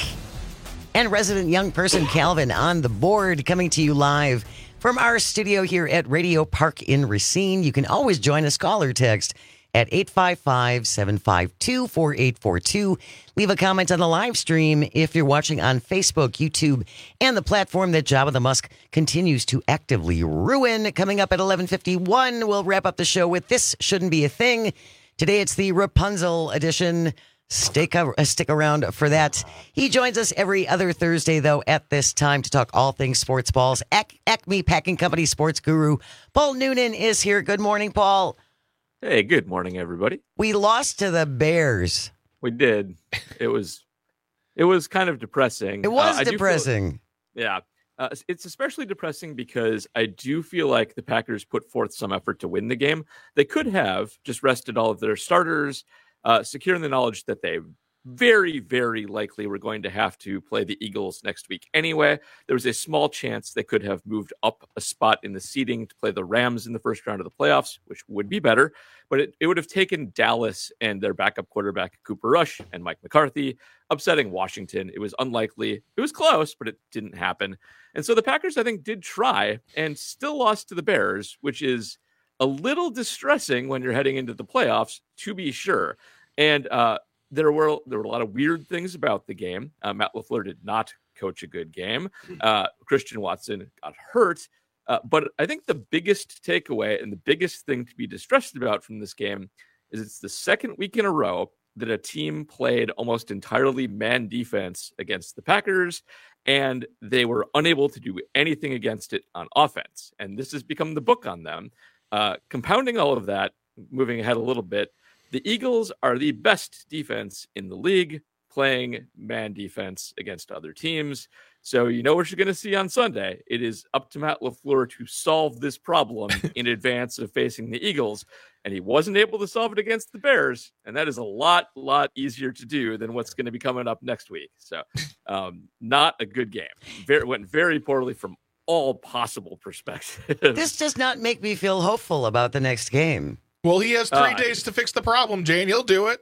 and resident young person Calvin on the board, coming to you live from our studio here at Radio Park in Racine. You can always join us, call or text at eight five five, seven five two, four eight four two. Leave a comment on the live stream if you're watching on Facebook, YouTube, and the platform that Jabba the Musk continues to actively ruin. Coming up at eleven fifty-one, we'll wrap up the show with This Shouldn't Be a Thing. Today it's the Rapunzel edition. Stick, a, stick around for that. He joins us every other Thursday, though, at this time to talk all things sports balls. Ac- Acme Packing Company sports guru Paul Noonan is here. Good morning, Paul. Hey, good morning, everybody. We lost to the Bears. We did. It was it was kind of depressing. It was uh, depressing. Feel, yeah. Uh, it's especially depressing because I do feel like the Packers put forth some effort to win the game. They could have just rested all of their starters, uh, securing the knowledge that they very, very likely were going to have to play the Eagles next week anyway. There was a small chance they could have moved up a spot in the seeding to play the Rams in the first round of the playoffs, which would be better. But it, it would have taken Dallas and their backup quarterback, Cooper Rush, and Mike McCarthy, upsetting Washington. It was unlikely. It was close, but it didn't happen. And so the Packers, I think, did try and still lost to the Bears, which is a little distressing when you're heading into the playoffs, to be sure. And uh, there were there were a lot of weird things about the game. Uh, Matt LaFleur did not coach a good game. Uh, Christian Watson got hurt. Uh, but I think the biggest takeaway and the biggest thing to be distressed about from this game is it's the second week in a row that a team played almost entirely man defense against the Packers, and they were unable to do anything against it on offense. And this has become the book on them. Uh, compounding all of that, moving ahead a little bit, the Eagles are the best defense in the league, playing man defense against other teams. So you know what you're going to see on Sunday. It is up to Matt LaFleur to solve this problem in advance of facing the Eagles. And he wasn't able to solve it against the Bears. And that is a lot, lot easier to do than what's going to be coming up next week. So um, not a good game. Very, went very poorly from all possible perspectives. This does not make me feel hopeful about the next game. Well, he has three Uh, days to fix the problem, Jane. He'll do it.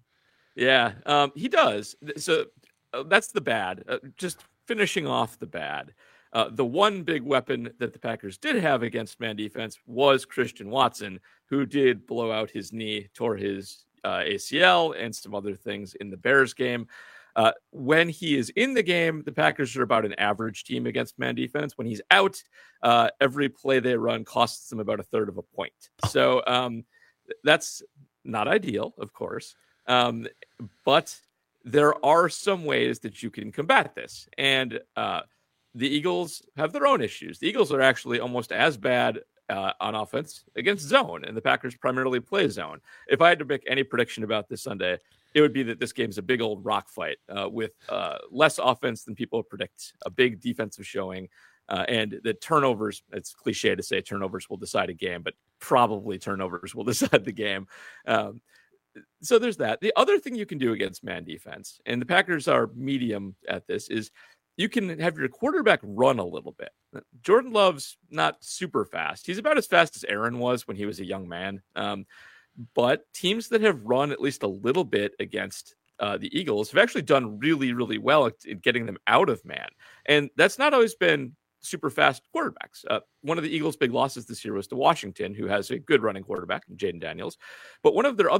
Yeah, um, he does. So uh, that's the bad. Uh, just finishing off the bad. Uh, the one big weapon that the Packers did have against man defense was Christian Watson, who did blow out his knee, tore his uh, A C L, and some other things in the Bears game. Uh, when he is in the game, the Packers are about an average team against man defense. When he's out, uh, every play they run costs them about a third of a point. So um, that's not ideal, of course. Um, but there are some ways that you can combat this. And uh, the Eagles have their own issues. The Eagles are actually almost as bad uh, on offense against zone, and the Packers primarily play zone. If I had to make any prediction about this Sunday, it would be that this game's a big old rock fight uh, with uh, less offense than people predict, a big defensive showing, uh, and the turnovers, it's cliche to say turnovers will decide a game, but probably turnovers will decide the game. Um, so there's that. The other thing you can do against man defense, and the Packers are medium at this, is you can have your quarterback run a little bit. Jordan Love's not super fast. He's about as fast as Aaron was when he was a young man. Um, But teams that have run at least a little bit against uh, the Eagles have actually done really, really well at, at getting them out of man. And that's not always been super fast quarterbacks. Uh, one of the Eagles' big losses this year was to Washington, who has a good running quarterback, Jaden Daniels. But one of their other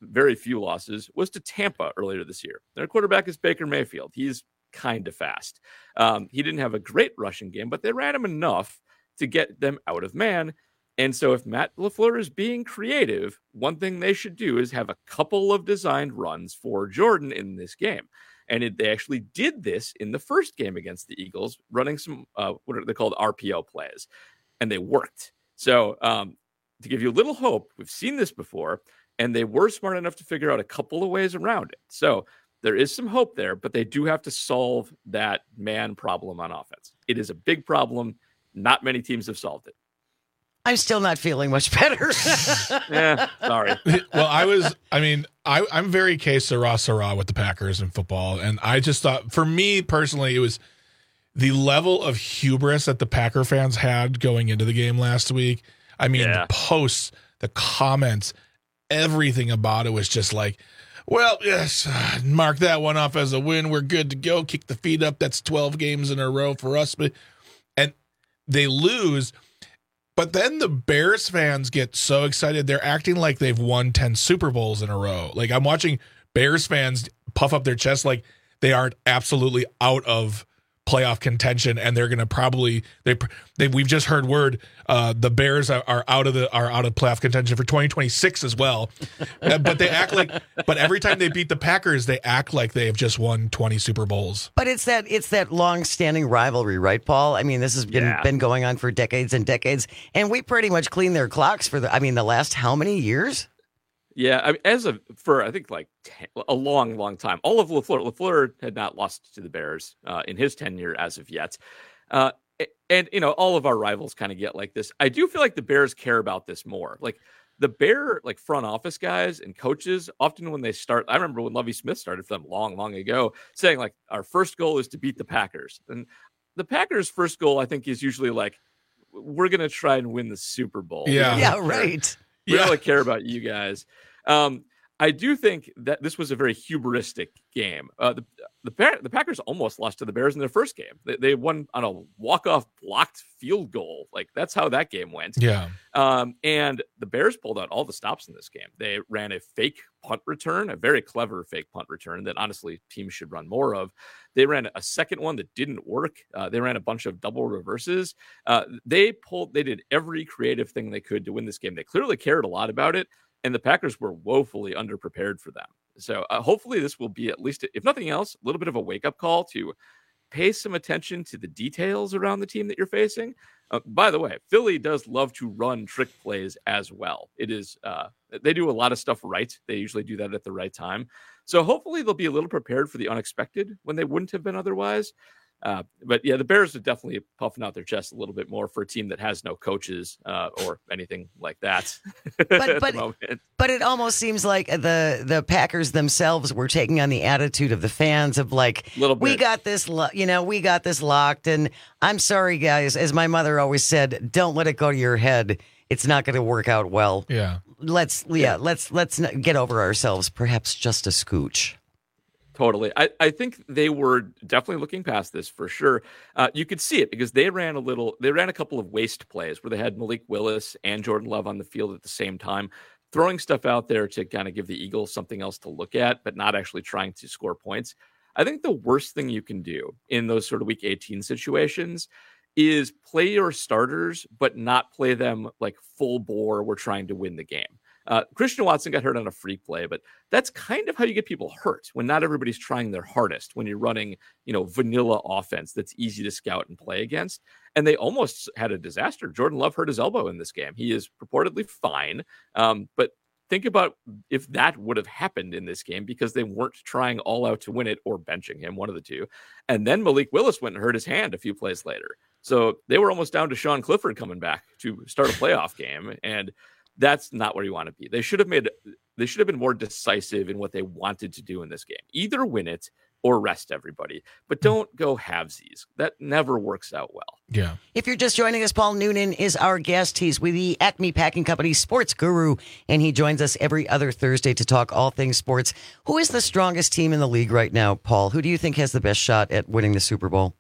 very few losses was to Tampa earlier this year. Their quarterback is Baker Mayfield. He's kind of fast. Um, he didn't have a great rushing game, but they ran him enough to get them out of man. And so if Matt LaFleur is being creative, one thing they should do is have a couple of designed runs for Jordan in this game. And it, they actually did this in the first game against the Eagles, running some, uh, what are they called, R P O plays. And they worked. So um, to give you a little hope, we've seen this before, and they were smart enough to figure out a couple of ways around it. So there is some hope there, but they do have to solve that man problem on offense. It is a big problem. Not many teams have solved it. I'm still not feeling much better. Yeah, sorry. Well, I was, I mean, I, I'm very que sera sera with the Packers in football. And I just thought, for me personally, it was the level of hubris that the Packer fans had going into the game last week. I mean, yeah. the posts, the comments, everything about it was just like, well, yes, mark that one off as a win. We're good to go. Kick the feet up. That's twelve games in a row for us. But and they lose. But then the Bears fans get so excited. They're acting like they've won ten Super Bowls in a row. Like, I'm watching Bears fans puff up their chest like they aren't absolutely out of playoff contention, and they're going to probably they they we've just heard word uh, the Bears are, are out of the are out of playoff contention for twenty twenty-six as well. But they act like but every time they beat the Packers, they act like they have just won twenty Super Bowls. But it's that it's that long-standing rivalry, right, Paul? I mean, this has been, Yeah. been going on for decades and decades, and we pretty much cleaned their clocks for the I mean, the last how many years? Yeah, I mean, as of for I think like ten, a long, long time, all of LaFleur, LaFleur had not lost to the Bears uh, in his tenure as of yet, uh, a- and you know all of our rivals kind of get like this. I do feel like the Bears care about this more. Like the Bear, like front office guys and coaches, often when they start, I remember when Lovie Smith started for them long, long ago, saying like our first goal is to beat the Packers, and the Packers' first goal I think is usually like we're gonna try and win the Super Bowl. Yeah, Yeah, right. We Yeah. really care about you guys. Um, I do think that this was a very hubristic game. Uh, the the, Par- the Packers almost lost to the Bears in their first game. They, they won on a walk-off blocked field goal. Like, that's how that game went. Yeah. Um, and the Bears pulled out all the stops in this game. They ran a fake punt return, a very clever fake punt return that honestly teams should run more of. They ran a second one that didn't work. Uh, they ran a bunch of double reverses. Uh, they pulled, they did every creative thing they could to win this game. They clearly cared a lot about it, and the Packers were woefully underprepared for them. So uh, hopefully this will be, at least, if nothing else, a little bit of a wake-up call to pay some attention to the details around the team that you're facing. Uh, by the way, Philly does love to run trick plays as well. It is uh, they do a lot of stuff right. They usually do that at the right time. So hopefully they'll be a little prepared for the unexpected when they wouldn't have been otherwise. Uh, but yeah, the Bears are definitely puffing out their chest a little bit more for a team that has no coaches uh, or anything like that. But at but the moment. but it almost seems like the the Packers themselves were taking on the attitude of the fans of like, Little we bit. got this, lo- you know, we got this locked. And I'm sorry, guys, as my mother always said, don't let it go to your head. It's not going to work out well. Yeah. Let's yeah, let's let's not get over ourselves. Perhaps just a scooch. Totally. I, I think they were definitely looking past this for sure. Uh, you could see it because they ran a little, they ran a couple of waste plays where they had Malik Willis and Jordan Love on the field at the same time, throwing stuff out there to kind of give the Eagles something else to look at, but not actually trying to score points. I think the worst thing you can do in those sort of week eighteen situations is play your starters, but not play them like full bore. We're trying to win the game. Uh, Christian Watson got hurt on a freak play, but that's kind of how you get people hurt when not everybody's trying their hardest, when you're running, you know, vanilla offense that's easy to scout and play against. And they almost had a disaster. Jordan Love hurt his elbow in this game. He is purportedly fine. Um, but think about if that would have happened in this game because they weren't trying all out to win it or benching him, one of the two. And then Malik Willis went and hurt his hand a few plays later. So they were almost down to Sean Clifford coming back to start a playoff game. And that's not where you want to be. They should have made, they should have been more decisive in what they wanted to do in this game. Either win it or rest everybody, but don't go halvesies. That never works out well. Yeah. If you're just joining us, Paul Noonan is our guest. He's with the Acme Packing Company sports guru, and he joins us every other Thursday to talk all things sports. Who is the strongest team in the league right now, Paul? Who do you think has the best shot at winning the Super Bowl?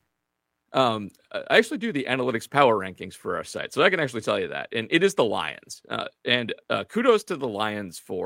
Um, I actually do the analytics power rankings for our site, so I can actually tell you that. And it is the Lions. Uh, and uh, kudos to the Lions for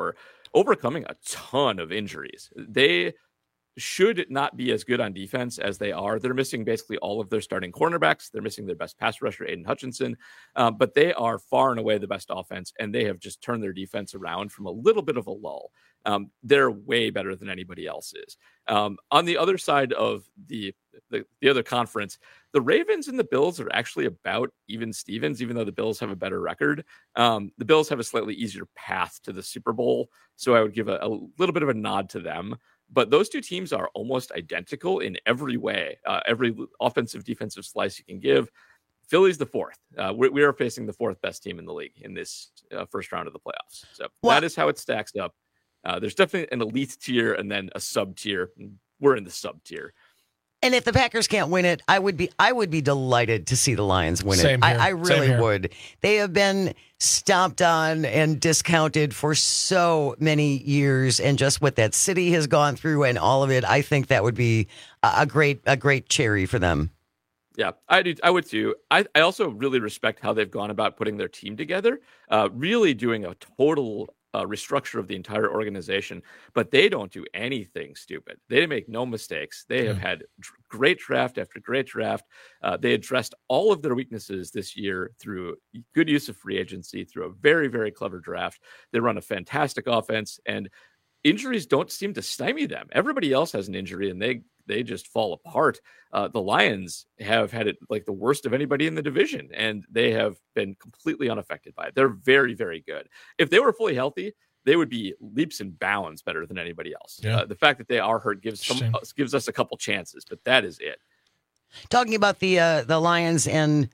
overcoming a ton of injuries. They should not be as good on defense as they are. They're missing basically all of their starting cornerbacks. They're missing their best pass rusher, Aiden Hutchinson, um, but they are far and away the best offense, and they have just turned their defense around from a little bit of a lull. Um, they're way better than anybody else is. Um, on the other side of the, the the other conference, the Ravens and the Bills are actually about even Stevens, even though the Bills have a better record. Um, the Bills have a slightly easier path to the Super Bowl, so I would give a, a little bit of a nod to them. But those two teams are almost identical in every way, uh, every offensive, defensive slice you can give. Philly's the fourth. Uh, we, we are facing the fourth best team in the league in this uh, first round of the playoffs. So well, that is how it stacks up. Uh, there's definitely an elite tier and then a sub tier. We're in the sub tier. And if the Packers can't win it, I would be I would be delighted to see the Lions win Same it. here. I, I really Same would. They have been stomped on and discounted for so many years, and just what that city has gone through and all of it, I think that would be a great a great cherry for them. Yeah, I do. I would too. I, I also really respect how they've gone about putting their team together, uh, really doing a total Uh, restructure of the entire organization, but they don't do anything stupid. They make no mistakes. They have had dr- great draft after great draft. Uh, they addressed all of their weaknesses this year through good use of free agency, through a very, very clever draft. They run a fantastic offense, and injuries don't seem to stymie them. Everybody else has an injury, and they they just fall apart. Uh, the Lions have had it like the worst of anybody in the division, and they have been completely unaffected by it. They're very, very good. If they were fully healthy, they would be leaps and bounds better than anybody else. Yeah. Uh, the fact that they are hurt gives some, uh, gives us a couple chances, but that is it. Talking about the uh, the Lions and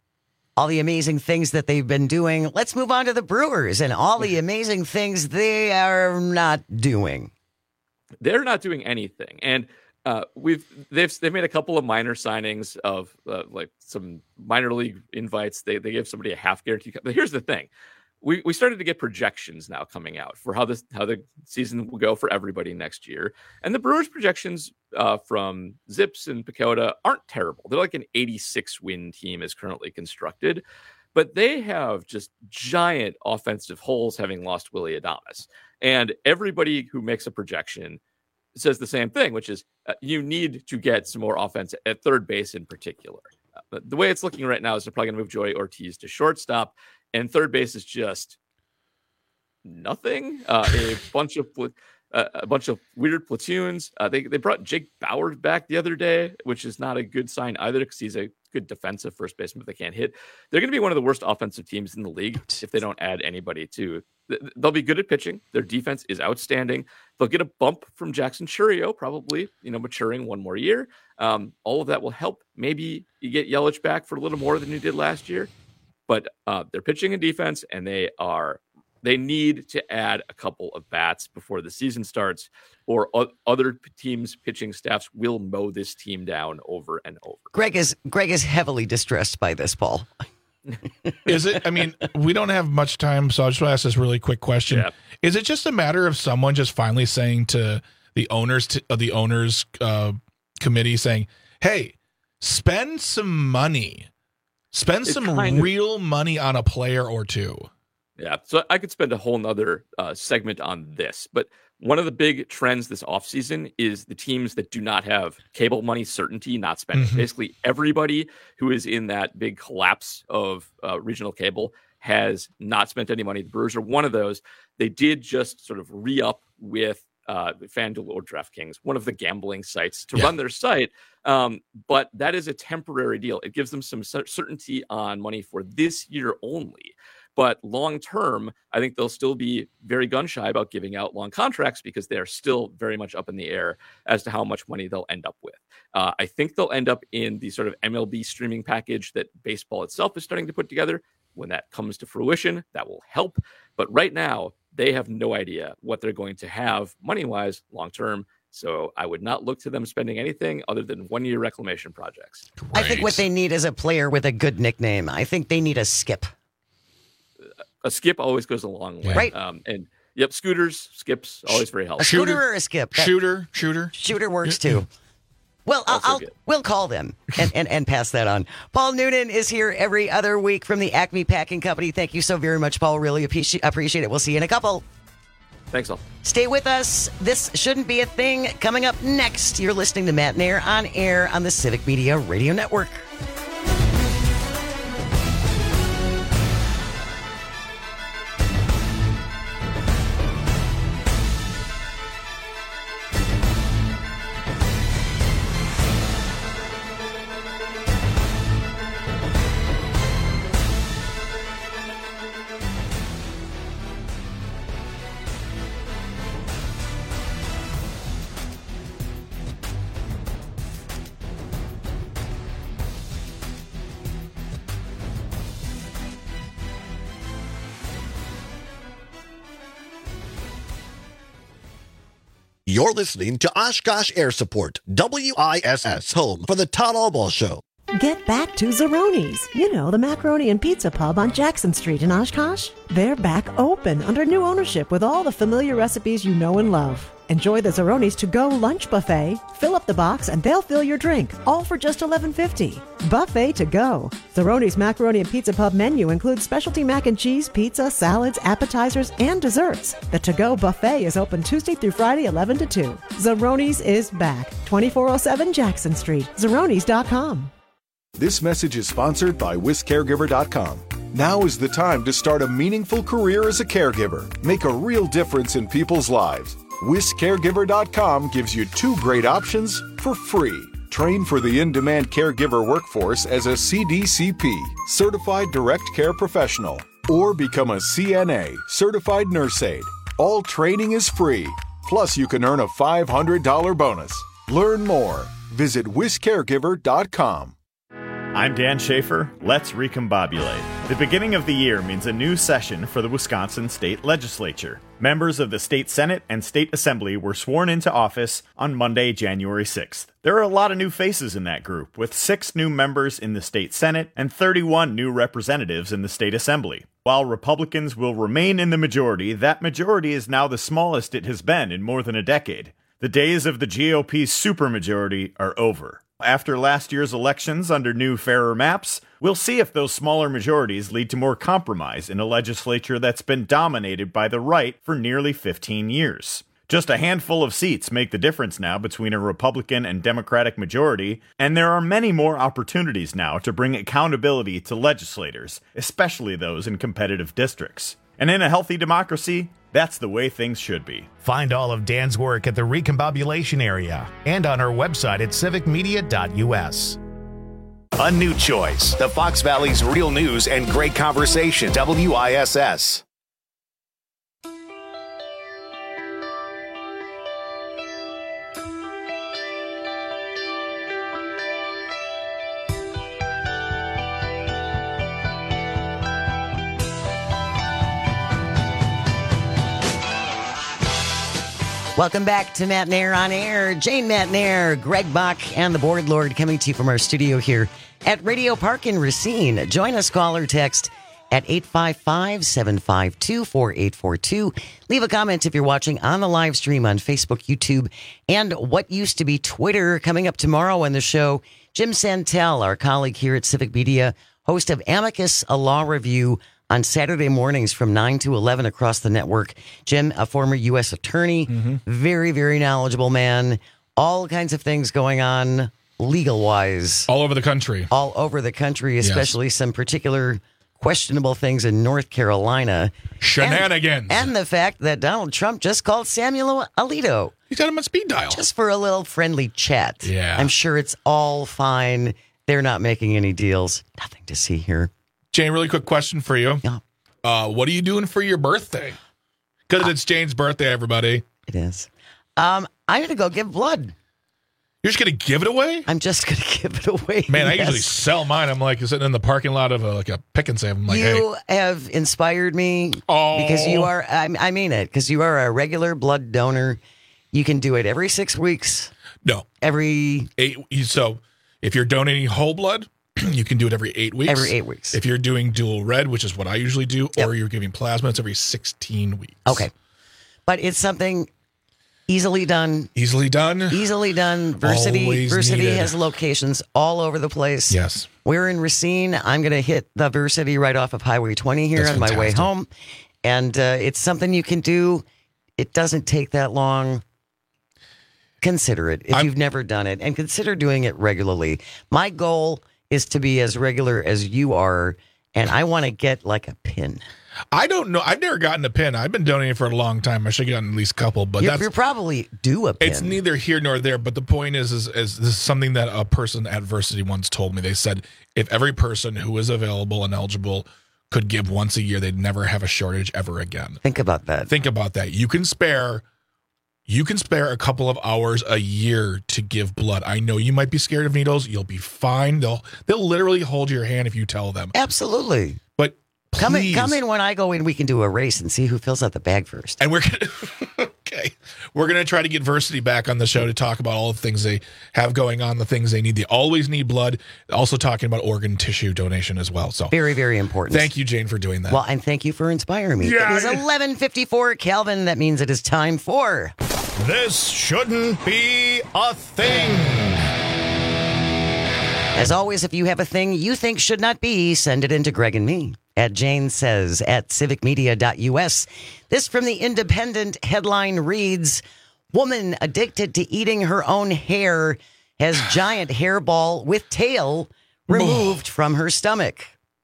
all the amazing things that they've been doing, let's move on to the Brewers and all the amazing things they are not doing. They're not doing anything, and Uh, we've they've they've made a couple of minor signings of uh, like some minor league invites. They they give somebody a half guarantee. But here's the thing: we we started to get projections now coming out for how this how the season will go for everybody next year. And the Brewers projections uh, from Zips and Pacoda aren't terrible. They're like an eighty-six win team is currently constructed, but they have just giant offensive holes, having lost Willy Adames. And everybody who makes a projection says the same thing, which is uh, you need to get some more offense at third base in particular. Uh, but the way it's looking right now is they're probably going to move Joey Ortiz to shortstop, and third base is just nothing. Uh, a bunch of pl- uh, a bunch of weird platoons. Uh, they they brought Jake Bauer back the other day, which is not a good sign either because he's a good defensive first baseman, but they can't hit. They're going to be one of the worst offensive teams in the league if they don't add anybody to. They'll be good at pitching. Their defense is outstanding. They'll get a bump from Jackson Chourio, probably, you know, maturing one more year. Um, all of that will help. Maybe you get Yelich back for a little more than you did last year. But uh, they're pitching and defense, and they are they need to add a couple of bats before the season starts, or o- other teams' pitching staffs will mow this team down over and over. Greg is Greg is heavily distressed by this, Paul. Is it? I mean, we don't have much time, so I just want to ask this really quick question. Yeah. Is it just a matter of someone just finally saying to the owners, to uh, the owners uh, committee, saying, "Hey, spend some money, spend It's some kind of- real money on a player or two." Yeah, so I could spend a whole nother uh, segment on this, but one of the big trends this offseason is the teams that do not have cable money certainty not spending. Mhm. Basically, everybody who is in that big collapse of uh, regional cable has not spent any money. The Brewers are one of those. They did just sort of re-up with uh, FanDuel or DraftKings, one of the gambling sites, to Yeah. run their site. Um, but that is a temporary deal. It gives them some cer- certainty on money for this year only. But long term, I think they'll still be very gun shy about giving out long contracts because they are still very much up in the air as to how much money they'll end up with. Uh, I think they'll end up in the sort of M L B streaming package that baseball itself is starting to put together. When that comes to fruition, that will help. But right now, they have no idea what they're going to have money-wise long term. So I would not look to them spending anything other than one-year reclamation projects. I think what they need is a player with a good nickname. I think they need a Skip. A skip always goes a long way. Right. Um, and yep, scooters, skips, always very helpful. A scooter or a skip? That- Shooter, shooter. Shooter works too. Well, I'll, Also I'll good. we'll call them and, and, and pass that on. Paul Noonan is here every other week from the Acme Packing Company. Thank you so very much, Paul. Really appreciate appreciate it. We'll see you in a couple. Thanks all. Stay with us. This shouldn't be a thing. Coming up next, you're listening to Matt Nair on air on the Civic Media Radio Network. You're listening to Oshkosh Air Support, W I S S, home for the Todd Allball Show. Get back to Zeroni's. You know, the macaroni and pizza pub on Jackson Street in Oshkosh. They're back open under new ownership with all the familiar recipes you know and love. Enjoy the Zeroni's to-go lunch buffet. Fill up the box and they'll fill your drink, all for just eleven fifty. Buffet to go. Zeroni's Macaroni and Pizza Pub menu includes specialty mac and cheese, pizza, salads, appetizers, and desserts. The to-go buffet is open Tuesday through Friday, eleven to two. Zeroni's is back. twenty-four oh seven Jackson Street. Zeronis dot com. This message is sponsored by Whisk Caregiver dot com. Now is the time to start a meaningful career as a caregiver. Make a real difference in people's lives. Whisk Caregiver dot com gives you two great options for free. Train for the in-demand caregiver workforce as a C D C P, Certified Direct Care Professional, or become a C N A, Certified Nurse Aide. All training is free. Plus, you can earn a five hundred dollars bonus. Learn more. Visit Whisk Caregiver dot com. I'm Dan Schaefer. Let's recombobulate. The beginning of the year means a new session for the Wisconsin State Legislature. Members of the State Senate and State Assembly were sworn into office on Monday, January sixth. There are a lot of new faces in that group, with six new members in the State Senate and thirty-one new representatives in the State Assembly. While Republicans will remain in the majority, that majority is now the smallest it has been in more than a decade. The days of the G O P supermajority are over. After last year's elections under new, fairer maps, we'll see if those smaller majorities lead to more compromise in a legislature that's been dominated by the right for nearly fifteen years. Just a handful of seats make the difference now between a Republican and Democratic majority, and there are many more opportunities now to bring accountability to legislators, especially those in competitive districts. And in a healthy democracy, that's the way things should be. Find all of Dan's work at the Recombobulation Area and on our website at civic media dot u s. A new choice. The Fox Valley's real news and great conversation. W I S S. Welcome back to Matt Nair on Air. Jane Matt Nair, Greg Bach, and the Board Lord coming to you from our studio here at Radio Park in Racine. Join us, call or text at eight five five, seven five two, four eight four two. Leave a comment if you're watching on the live stream on Facebook, YouTube, and what used to be Twitter. Coming up tomorrow on the show, Jim Santel, our colleague here at Civic Media, host of Amicus, a law review on Saturday mornings from nine to eleven across the network. Jim, a former U S attorney, mm-hmm. very, very knowledgeable man. All kinds of things going on legal-wise. All over the country. All over the country, especially yes. some particular questionable things in North Carolina. Shenanigans. And, and the fact that Donald Trump just called Samuel Alito. He got him on speed dial. Just for a little friendly chat. Yeah. I'm sure it's all fine. They're not making any deals. Nothing to see here. Jane, really quick question for you. Yeah. Uh, what are you doing for your birthday? Because uh, it's Jane's birthday, everybody. It is. Um, I'm going to go give blood. You're just going to give it away? I'm just going to give it away. Man, I yes. usually sell mine. I'm like sitting in the parking lot of a, like a pick and save. I'm like, you hey. have inspired me oh. because you are, I, I mean it, because you are a regular blood donor. You can do it every six weeks. No. Every. Eight. So if you're donating whole blood, you can do it every eight weeks. Every eight weeks. If you're doing dual red, which is what I usually do, yep. or you're giving plasma, it's every sixteen weeks. Okay. But it's something easily done. Easily done. Easily done. Versity, Always Versity needed. has locations all over the place. Yes. We're in Racine. I'm going to hit the Versity right off of Highway twenty here That's on fantastic. my way home. And uh, it's something you can do It doesn't take that long. Consider it if I'm, you've never done it, and consider doing it regularly. My goal is to be as regular as you are, and I want to get like a pin. I don't know. I've never gotten a pin. I've been donating for a long time. I should have gotten at least a couple, but you're, that's you're probably due a pin. It's neither here nor there. But the point is, is, is this is something that a person at Versity once told me. They said if every person who is available and eligible could give once a year, they'd never have a shortage ever again. Think about that. Think about that. You can spare. You can spare a couple of hours a year to give blood. I know you might be scared of needles. You'll be fine. They'll they'll literally hold your hand if you tell them. Absolutely. But please. Come in, come in when I go in. We can do a race and see who fills out the bag first. And we're gonna okay. We're gonna try to get Versity back on the show to talk about all the things they have going on, the things they need. They always need blood. Also talking about organ tissue donation as well. So very, very important. Thank you, Jane, for doing that. Well, and thank you for inspiring me. Yeah. It is eleven fifty-four, Calvin. That means it is time for This Shouldn't Be a Thing. As always, if you have a thing you think should not be, send it in to Greg and me at Jane Says at civic media dot U S. This from the Independent headline reads, woman addicted to eating her own hair has giant hairball with tail removed from her stomach.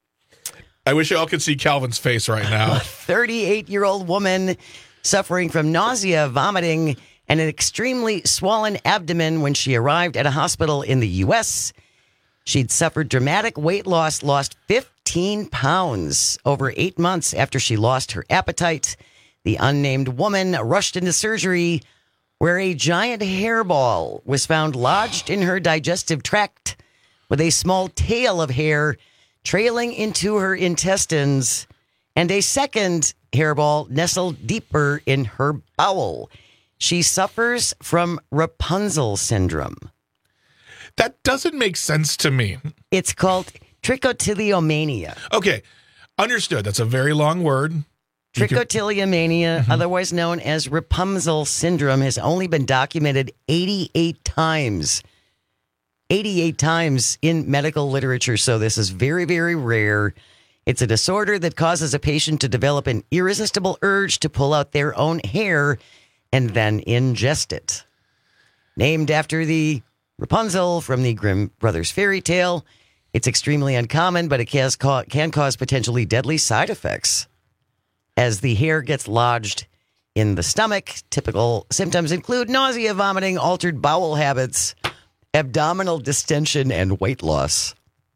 I wish y'all could see Calvin's face right now. A thirty-eight-year-old woman suffering from nausea, vomiting, and an extremely swollen abdomen when she arrived at a hospital in the U S. She'd suffered dramatic weight loss, lost fifteen pounds over eight months after she lost her appetite. The unnamed woman rushed into surgery where a giant hairball was found lodged in her digestive tract with a small tail of hair trailing into her intestines and a second hairball nestled deeper in her bowel. She suffers from Rapunzel syndrome. That doesn't make sense to me. It's called trichotillomania. Okay, understood. That's a very long word. Trichotillomania, mm-hmm. otherwise known as Rapunzel syndrome, has only been documented eighty-eight times. eighty-eight times in medical literature, so this is very, very rare. It's a disorder that causes a patient to develop an irresistible urge to pull out their own hair and then ingest it. Named after the Rapunzel from the Grimm Brothers fairy tale, it's extremely uncommon, but it can cause potentially deadly side effects. As the hair gets lodged in the stomach, typical symptoms include nausea, vomiting, altered bowel habits, abdominal distension, and weight loss.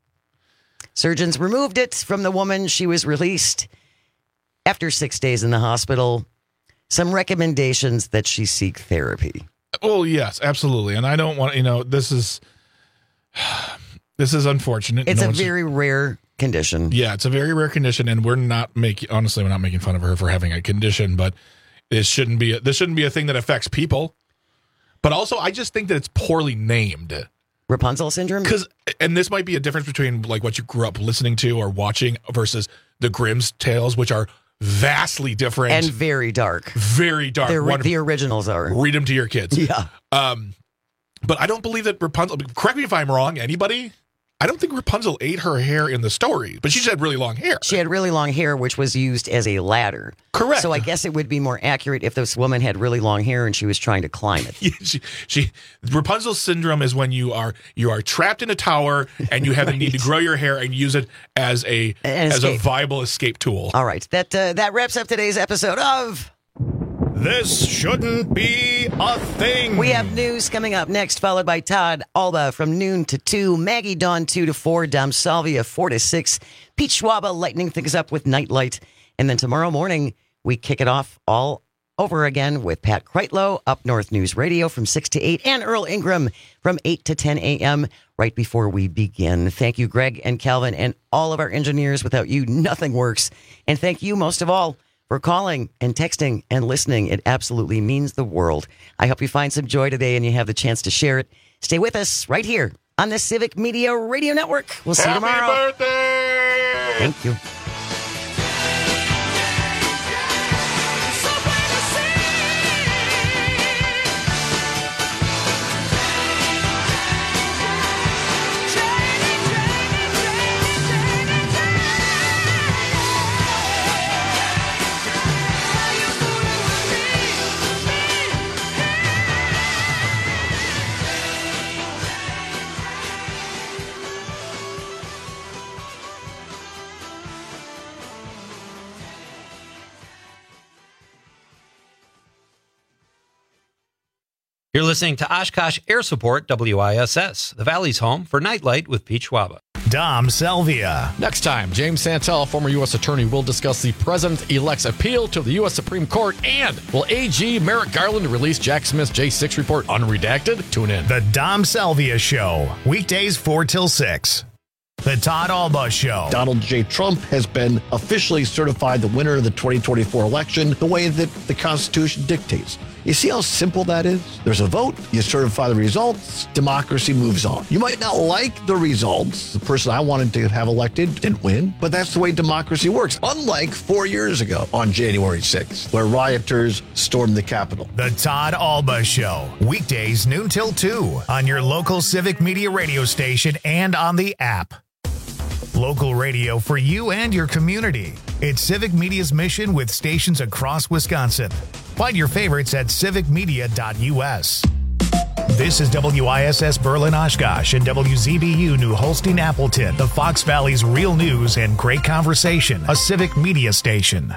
Surgeons removed it from the woman. She was released after six days in the hospital. Some recommendations that she seek therapy. Oh, yes, absolutely. And I don't want, you know, this is, this is unfortunate. It's no a very rare condition. Yeah, it's a very rare condition. And we're not making, honestly, we're not making fun of her for having a condition, but this shouldn't be, a, this shouldn't be a thing that affects people. But also, I just think that it's poorly named. Rapunzel syndrome? Because, and this might be a difference between like what you grew up listening to or watching versus the Grimm's tales, which are vastly different and very dark. Very dark. They're, the originals are. Read them to your kids. Yeah. Um, but I don't believe that Rapunzel. Correct me if I'm wrong. Anybody? I don't think Rapunzel ate her hair in the story, but she just had really long hair. She had really long hair, which was used as a ladder. Correct. So I guess it would be more accurate if this woman had really long hair and she was trying to climb it. Yeah, she, she, Rapunzel syndrome is when you are you are trapped in a tower and you have right. the need to grow your hair and use it as a An as escape. a viable escape tool. All right, that uh, that wraps up today's episode of This Shouldn't Be a Thing. We have news coming up next, followed by Todd Alba from noon to two, Maggie Dawn two to four, Dom Salvia four to six, Pete Schwaba lightening things up with Nightlight, and then tomorrow morning we kick it off all over again with Pat Kreitlow, Up North News Radio from six to eight, and Earl Ingram from eight to ten a.m. right before we begin. Thank you, Greg and Calvin, and all of our engineers. Without you, nothing works. And thank you most of all for calling and texting and listening. It absolutely means the world. I hope you find some joy today and you have the chance to share it. Stay with us right here on the Civic Media Radio Network. We'll see Happy you tomorrow. birthday! Thank you. You're listening to Oshkosh Air Support, W I S S, the Valley's home for Nightlight with Pete Schwaba. Dom Selvia. Next time, James Santel, former U S attorney, will discuss the president-elect's appeal to the U S Supreme Court. And will A G Merrick Garland release Jack Smith's J six report unredacted? Tune in. The Dom Selvia Show. Weekdays four till six. The Todd Alba Show. Donald J. Trump has been officially certified the winner of the twenty twenty-four election the way that the Constitution dictates. You see how simple that is? There's a vote, you certify the results, democracy moves on. You might not like the results. The person I wanted to have elected didn't win, but that's the way democracy works. Unlike four years ago on January sixth, where rioters stormed the Capitol. The Todd Alba Show. Weekdays noon till two on your local Civic Media radio station and on the app. Local radio for you and your community. It's Civic Media's mission with stations across Wisconsin. Find your favorites at civic media dot u s. This is W I S S Berlin Oshkosh and W Z B U New Holstein Appleton, the Fox Valley's real news and great conversation, a Civic Media station.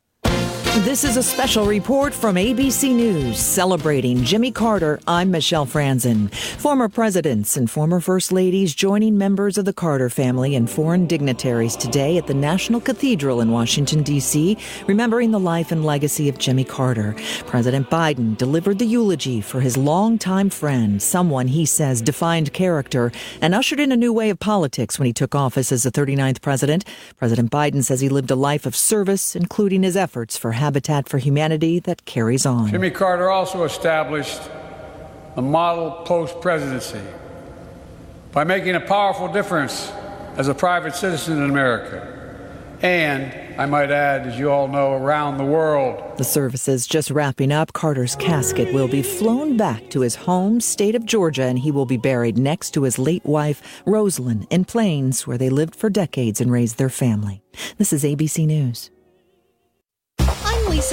This is a special report from A B C News celebrating Jimmy Carter. I'm Michelle Franzen. Former presidents and former first ladies joining members of the Carter family and foreign dignitaries today at the National Cathedral in Washington, D C, remembering the life and legacy of Jimmy Carter. President Biden delivered the eulogy for his longtime friend, someone he says defined character and ushered in a new way of politics when he took office as the thirty-ninth president. President Biden says he lived a life of service, including his efforts for Habitat for Humanity that carries on. Jimmy Carter also established a model post-presidency by making a powerful difference as a private citizen in America. And, I might add, as you all know, around the world. The service is just wrapping up. Carter's casket will be flown back to his home state of Georgia, and he will be buried next to his late wife, Rosalind, in Plains, where they lived for decades and raised their family. This is A B C News.